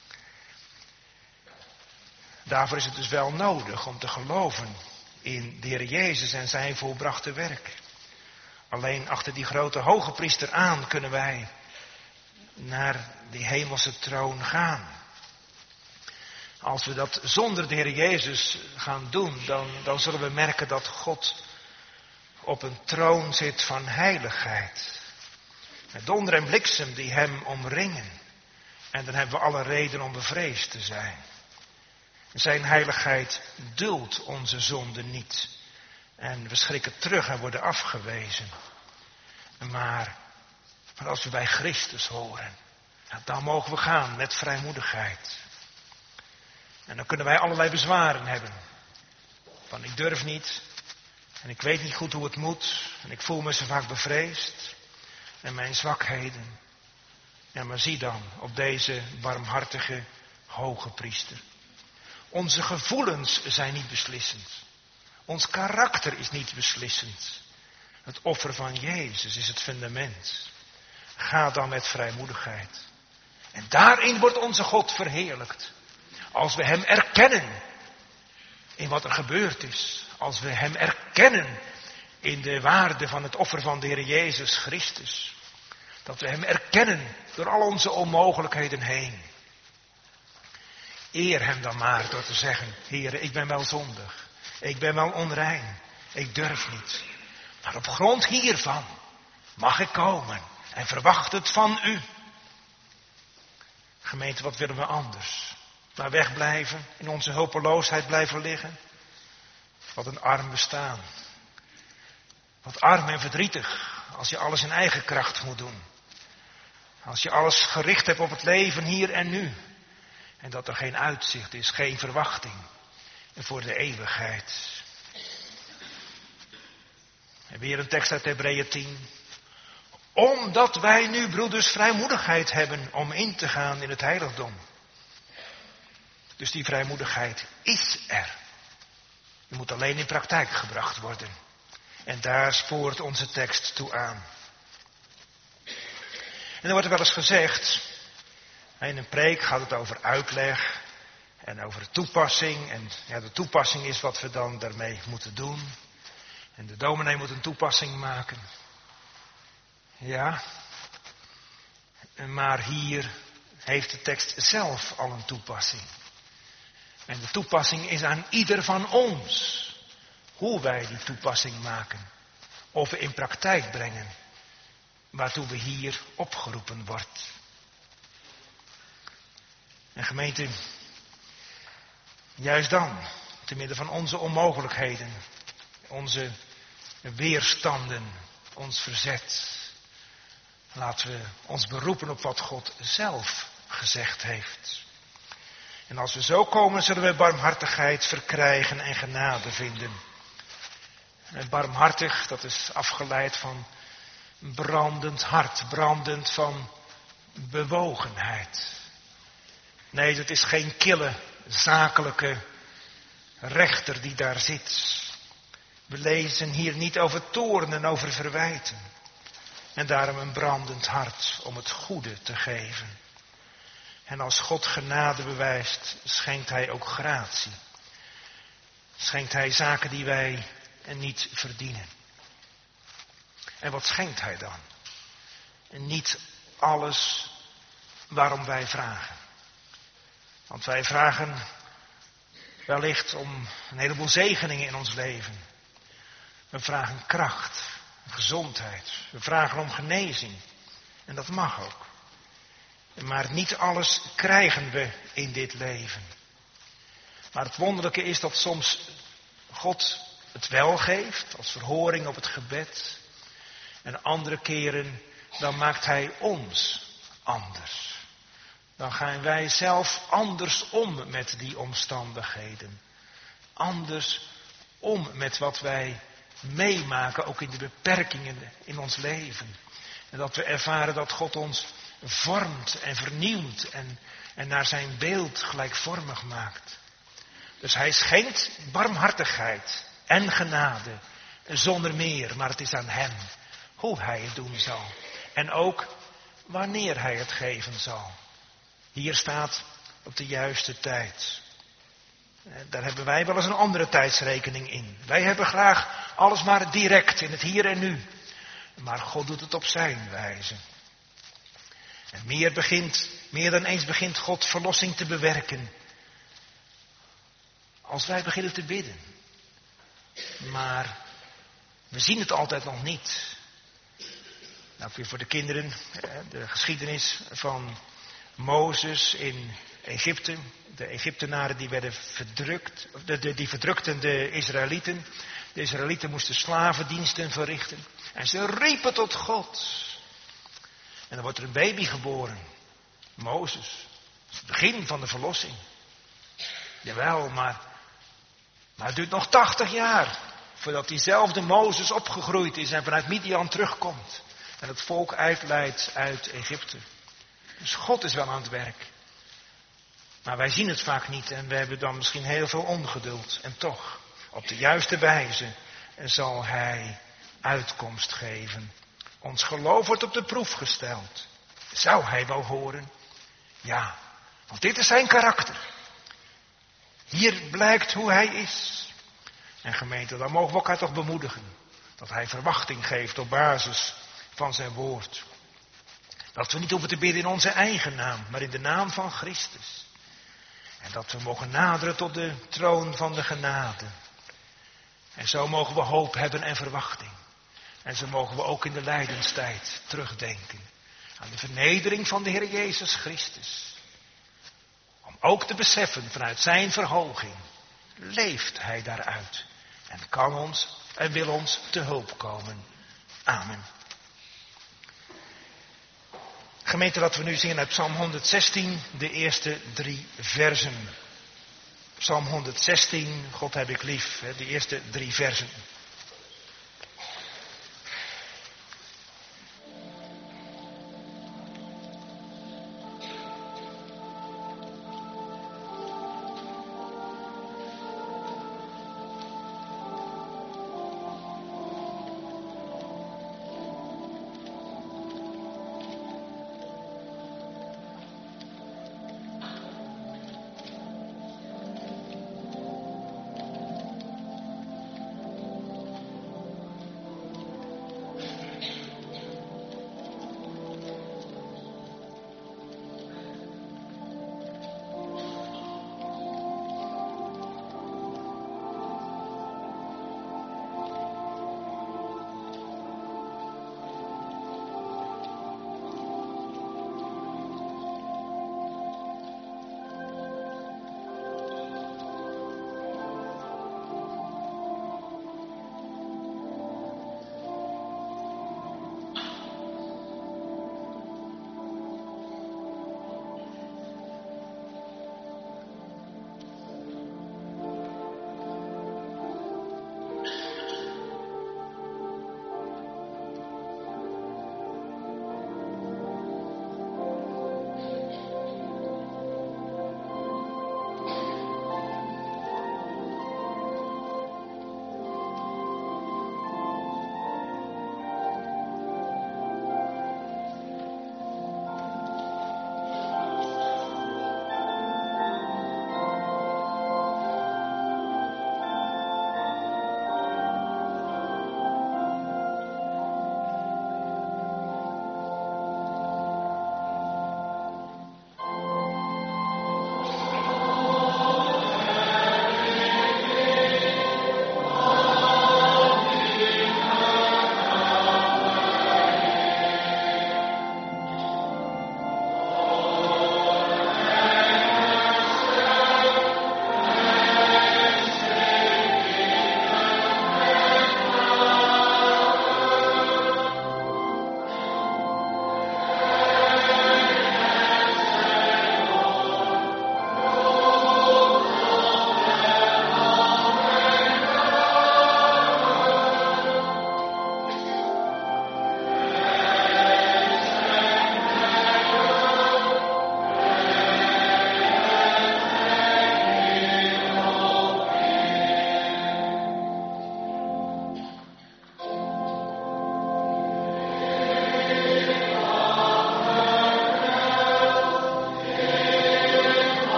Daarvoor is het dus wel nodig om te geloven in de Heer Jezus en zijn volbrachte werk. Alleen achter die grote hoge priester aan kunnen wij naar die hemelse troon gaan. Als we dat zonder de Heer Jezus gaan doen, dan zullen we merken dat God op een troon zit van heiligheid. Met donder en bliksem die hem omringen. En dan hebben we alle reden om bevreesd te zijn. Zijn heiligheid duldt onze zonde niet. En we schrikken terug en worden afgewezen. Maar als we bij Christus horen, dan mogen we gaan met vrijmoedigheid. En dan kunnen wij allerlei bezwaren hebben. Van ik durf niet. En ik weet niet goed hoe het moet. En ik voel me zo vaak bevreesd. En mijn zwakheden. Ja, maar zie dan op deze barmhartige hoge priester. Onze gevoelens zijn niet beslissend. Ons karakter is niet beslissend. Het offer van Jezus is het fundament. Ga dan met vrijmoedigheid. En daarin wordt onze God verheerlijkt. Als we Hem erkennen in wat er gebeurd is. Als we Hem erkennen in de waarde van het offer van de Heer Jezus Christus. Dat we Hem erkennen door al onze onmogelijkheden heen. Eer Hem dan maar door te zeggen, Heere, ik ben wel zondig. Ik ben wel onrein. Ik durf niet. Maar op grond hiervan mag ik komen en verwacht het van U. Gemeente, wat willen we anders? Maar wegblijven, in onze hulpeloosheid blijven liggen? Wat een arm bestaan. Wat arm en verdrietig als je alles in eigen kracht moet doen. Als je alles gericht hebt op het leven hier en nu. En dat er geen uitzicht is, geen verwachting. En voor de eeuwigheid. En weer een tekst uit Hebreeën 10. Omdat wij nu, broeders, vrijmoedigheid hebben om in te gaan in het heiligdom. Dus die vrijmoedigheid is er. Die moet alleen in praktijk gebracht worden. En daar spoort onze tekst toe aan. En dan wordt er wel eens gezegd, in een preek gaat het over uitleg en over toepassing. En ja, de toepassing is wat we dan daarmee moeten doen. En de dominee moet een toepassing maken. Ja, maar hier heeft de tekst zelf al een toepassing. En de toepassing is aan ieder van ons. Hoe wij die toepassing maken. Of we in praktijk brengen. Waartoe we hier opgeroepen wordt. En gemeente, juist dan, te midden van onze onmogelijkheden, onze weerstanden, ons verzet, laten we ons beroepen op wat God zelf gezegd heeft. En als we zo komen, zullen we barmhartigheid verkrijgen en genade vinden. En barmhartig, dat is afgeleid van brandend hart, brandend van bewogenheid. Nee, dat is geen kille, zakelijke rechter die daar zit. We lezen hier niet over toorn en over verwijten. En daarom een brandend hart om het goede te geven. En als God genade bewijst, schenkt Hij ook gratie. Schenkt Hij zaken die wij niet verdienen. En wat schenkt Hij dan? En niet alles waarom wij vragen. Want wij vragen wellicht om een heleboel zegeningen in ons leven. We vragen kracht, gezondheid. We vragen om genezing. En dat mag ook. Maar niet alles krijgen we in dit leven. Maar het wonderlijke is dat soms God het wel geeft, als verhoring op het gebed. En andere keren, dan maakt Hij ons anders. Dan gaan wij zelf anders om met die omstandigheden. Anders om met wat wij meemaken, ook in de beperkingen in ons leven. En dat we ervaren dat God ons vormt en vernieuwt en naar zijn beeld gelijkvormig maakt. Dus Hij schenkt barmhartigheid en genade zonder meer, maar het is aan Hem hoe Hij het doen zal. En ook wanneer Hij het geven zal. Hier staat op de juiste tijd. Daar hebben wij wel eens een andere tijdsrekening in. Wij hebben graag alles maar direct in het hier en nu. Maar God doet het op zijn wijze. En meer dan eens begint God verlossing te bewerken. Als wij beginnen te bidden. Maar we zien het altijd nog niet. Nou, weer voor de kinderen, de geschiedenis van Mozes in Egypte. De Egyptenaren die werden verdrukt, die verdrukten de Israëlieten. De Israëlieten moesten slavendiensten verrichten. En ze riepen tot God. En dan wordt er een baby geboren. Mozes. Dat is het begin van de verlossing. Jawel, maar het duurt nog 80 jaar voordat diezelfde Mozes opgegroeid is en vanuit Midian terugkomt. En het volk uitleidt uit Egypte. Dus God is wel aan het werk. Maar wij zien het vaak niet en we hebben dan misschien heel veel ongeduld. En toch, op de juiste wijze zal Hij uitkomst geven. Ons geloof wordt op de proef gesteld. Zou Hij wel horen? Ja, want dit is zijn karakter. Hier blijkt hoe Hij is. En gemeente, dan mogen we elkaar toch bemoedigen. Dat Hij verwachting geeft op basis van zijn woord. Dat we niet hoeven te bidden in onze eigen naam, maar in de naam van Christus. En dat we mogen naderen tot de troon van de genade. En zo mogen we hoop hebben en verwachting. En zo mogen we ook in de lijdenstijd terugdenken aan de vernedering van de Heer Jezus Christus. Om ook te beseffen vanuit zijn verhoging, leeft Hij daaruit. En kan ons en wil ons te hulp komen. Amen. Gemeente, laten we nu zingen uit Psalm 116, de eerste 3 versen. Psalm 116, God heb ik lief, de eerste 3 versen.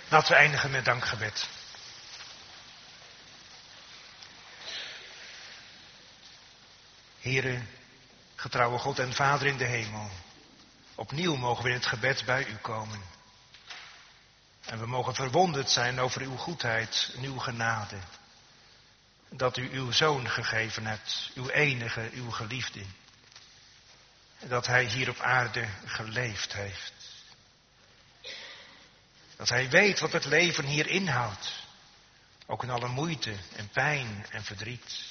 Laten we eindigen met dankgebed. Heere, getrouwe God en Vader in de hemel, opnieuw mogen we in het gebed bij u komen. En we mogen verwonderd zijn over uw goedheid en uw genade. Dat u uw Zoon gegeven hebt, uw enige, uw geliefde. Dat hij hier op aarde geleefd heeft. Dat hij weet wat het leven hier inhoudt. Ook in alle moeite en pijn en verdriet.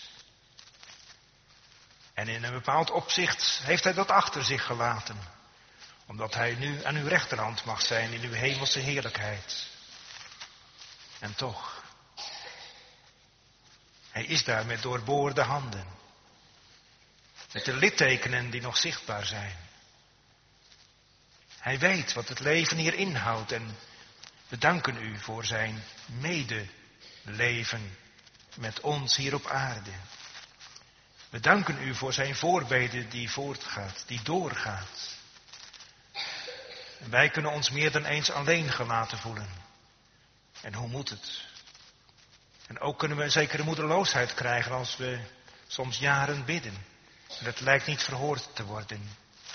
En in een bepaald opzicht heeft hij dat achter zich gelaten. Omdat hij nu aan uw rechterhand mag zijn in uw hemelse heerlijkheid. En toch, hij is daar met doorboorde handen. Met de littekenen die nog zichtbaar zijn. Hij weet wat het leven hier inhoudt en we danken u voor zijn medeleven met ons hier op aarde. We danken u voor zijn voorbede die voortgaat, die doorgaat. En wij kunnen ons meer dan eens alleen gelaten voelen. En hoe moet het? En ook kunnen we een zekere moedeloosheid krijgen als we soms jaren bidden. En het lijkt niet verhoord te worden.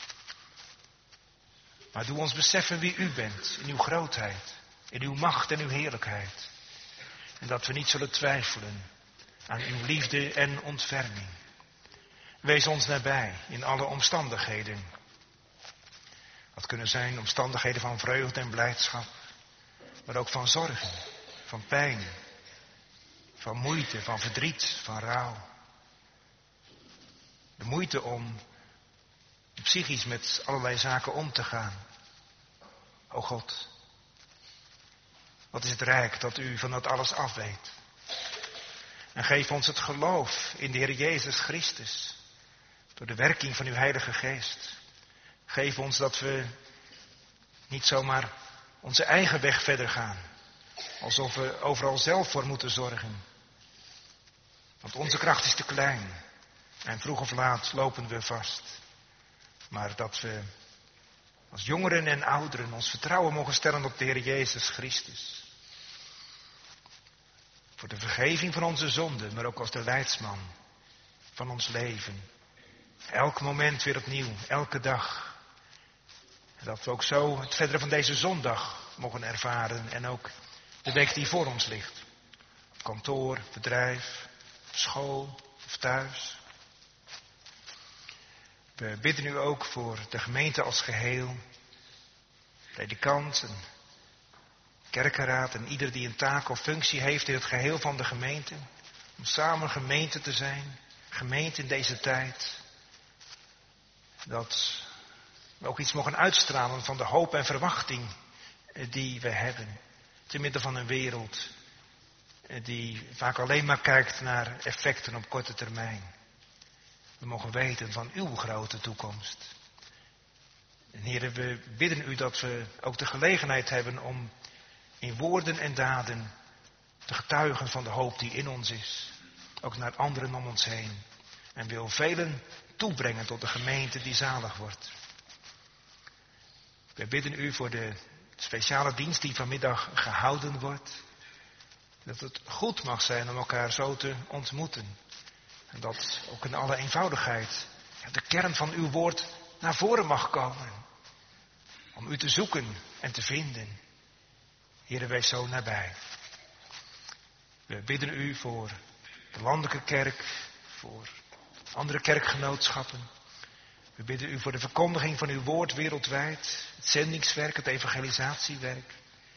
Maar doe ons beseffen wie u bent, in uw grootheid, in uw macht en uw heerlijkheid. En dat we niet zullen twijfelen aan uw liefde en ontferming. Wees ons nabij in alle omstandigheden. Dat kunnen zijn omstandigheden van vreugde en blijdschap, maar ook van zorgen, van pijn, van moeite, van verdriet, van rouw. De moeite om psychisch met allerlei zaken om te gaan. O God, wat is het rijk dat u van dat alles afweet. En geef ons het geloof in de Heer Jezus Christus. Door de werking van uw Heilige Geest. Geef ons dat we niet zomaar onze eigen weg verder gaan. Alsof we overal zelf voor moeten zorgen. Want onze kracht is te klein. En vroeg of laat lopen we vast. Maar dat we als jongeren en ouderen ons vertrouwen mogen stellen op de Heer Jezus Christus. Voor de vergeving van onze zonden, maar ook als de leidsman van ons leven. Elk moment weer opnieuw, elke dag. En dat we ook zo het verdere van deze zondag mogen ervaren. En ook de week die voor ons ligt. Op kantoor, bedrijf, school of thuis. We bidden u ook voor de gemeente als geheel. Predikant en kerkenraad en ieder die een taak of functie heeft in het geheel van de gemeente. Om samen gemeente te zijn. Gemeente in deze tijd. Dat we ook iets mogen uitstralen van de hoop en verwachting die we hebben. Te midden van een wereld die vaak alleen maar kijkt naar effecten op korte termijn. We mogen weten van uw grote toekomst. En heren, we bidden u dat we ook de gelegenheid hebben om in woorden en daden te getuigen van de hoop die in ons is. Ook naar anderen om ons heen. En wil velen toebrengen tot de gemeente die zalig wordt. We bidden u voor de speciale dienst die vanmiddag gehouden wordt. Dat het goed mag zijn om elkaar zo te ontmoeten. En dat ook in alle eenvoudigheid de kern van uw woord naar voren mag komen. Om u te zoeken en te vinden. Heere, wees zo nabij. We bidden u voor de landelijke kerk, voor andere kerkgenootschappen. We bidden u voor de verkondiging van uw woord wereldwijd. Het zendingswerk, het evangelisatiewerk.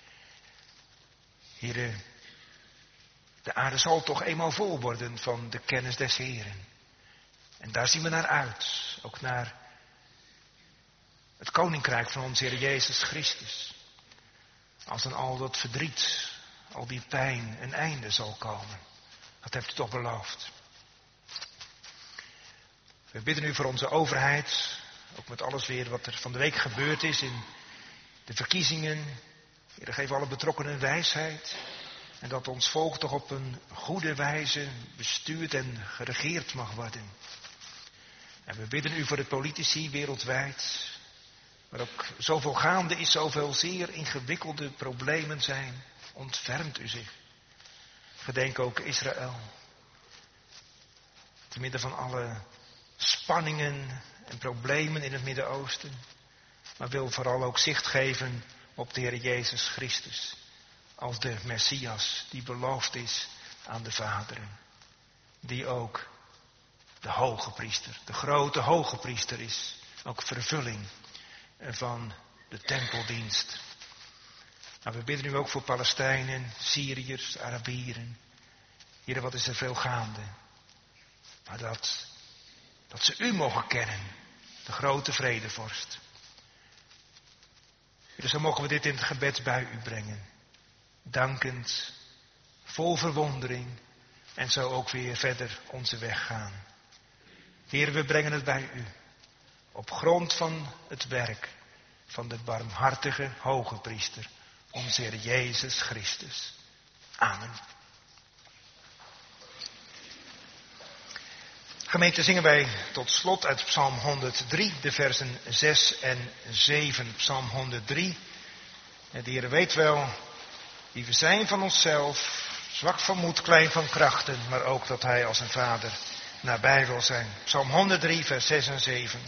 Heere, de aarde zal toch eenmaal vol worden van de kennis des Heeren. En daar zien we naar uit. Ook naar het koninkrijk van onze Heer Jezus Christus. Als dan al dat verdriet, al die pijn een einde zal komen. Dat hebt u toch beloofd. We bidden u voor onze overheid. Ook met alles weer wat er van de week gebeurd is in de verkiezingen. Heer, geef alle betrokkenen wijsheid. En dat ons volk toch op een goede wijze bestuurd en geregeerd mag worden. En we bidden u voor de politici wereldwijd. Waar ook zoveel gaande is, zoveel zeer ingewikkelde problemen zijn. Ontfermt u zich. Gedenk ook Israël. Te midden van alle spanningen en problemen in het Midden-Oosten. Maar wil vooral ook zicht geven op de Heer Jezus Christus. Als de Messias die beloofd is aan de vaderen. Die ook de hoge priester, de grote hoge priester is. Ook vervulling van de tempeldienst. Nou, we bidden nu ook voor Palestijnen, Syriërs, Arabieren. Heer, wat is er veel gaande. Maar dat ze u mogen kennen, de grote vredevorst. Dus zo mogen we dit in het gebed bij u brengen. Dankend, vol verwondering en zo ook weer verder onze weg gaan. Heer, we brengen het bij u. Op grond van het werk van de barmhartige hoge priester, onze Heer Jezus Christus. Amen. Gemeente, zingen wij tot slot uit Psalm 103, de versen 6 en 7. Psalm 103. De Heer weet wel wie we zijn van onszelf, zwak van moed, klein van krachten, maar ook dat Hij als een vader nabij wil zijn. Psalm 103, vers 6 en 7.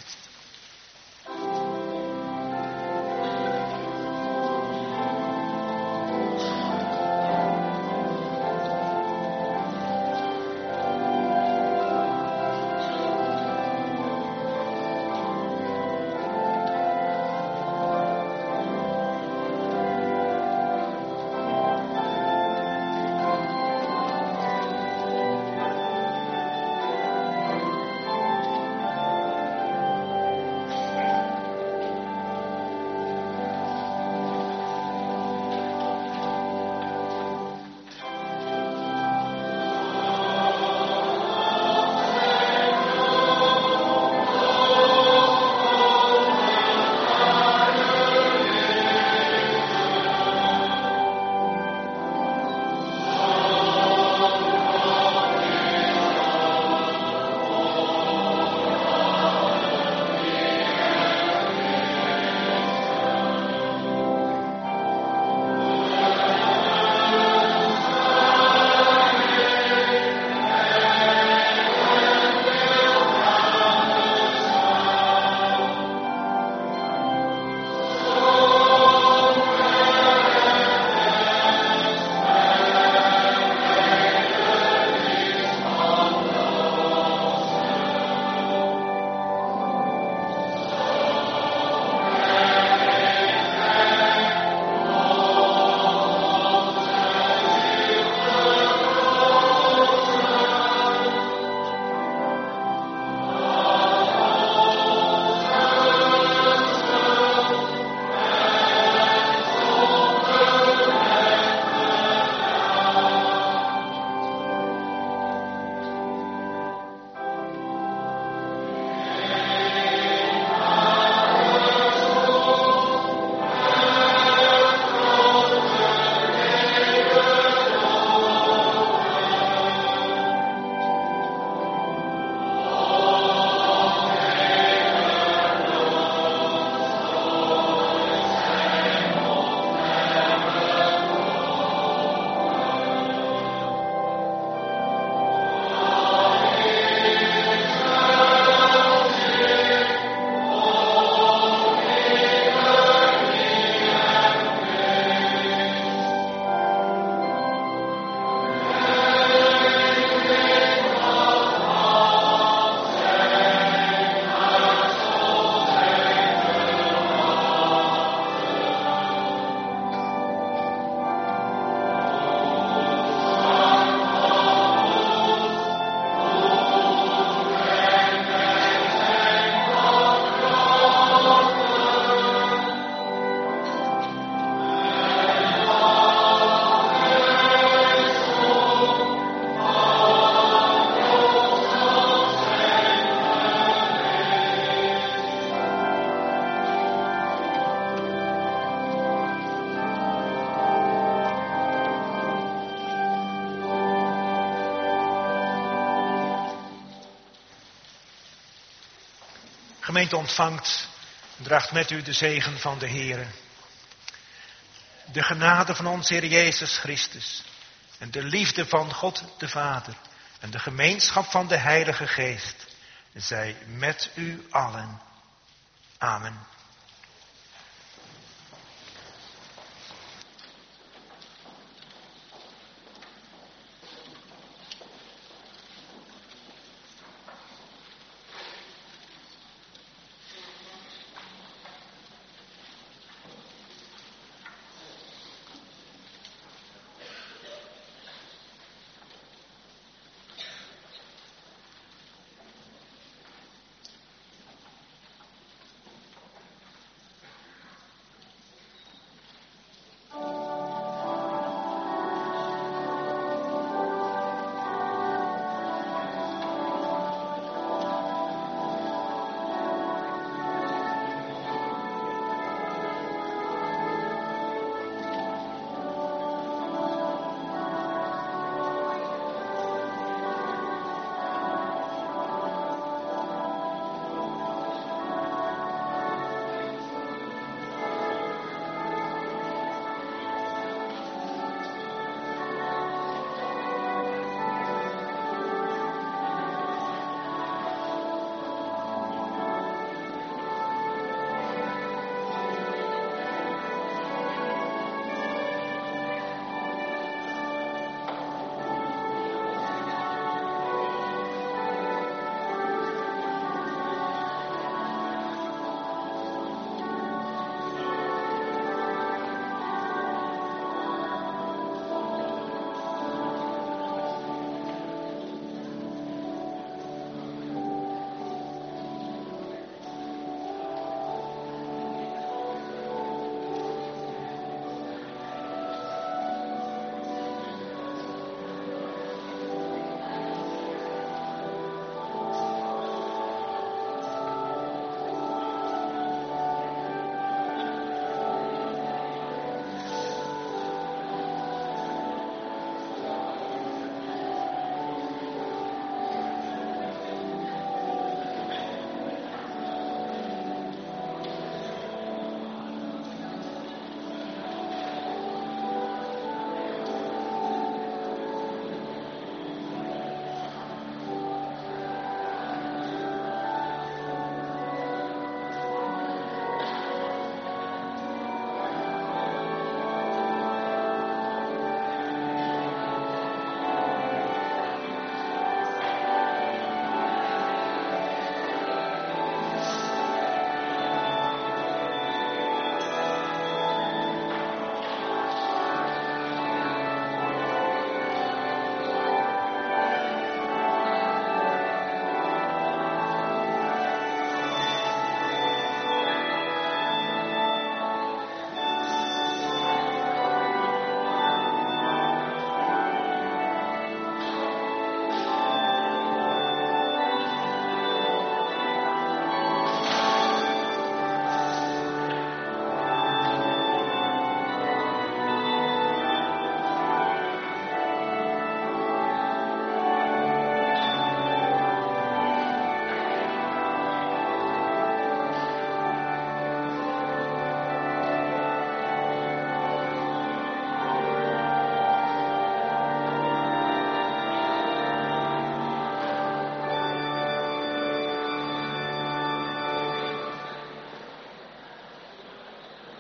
Gemeente ontvangt en draagt met u de zegen van de Heere. De genade van onze Heer Jezus Christus en de liefde van God de Vader en de gemeenschap van de Heilige Geest zij met u allen. Amen.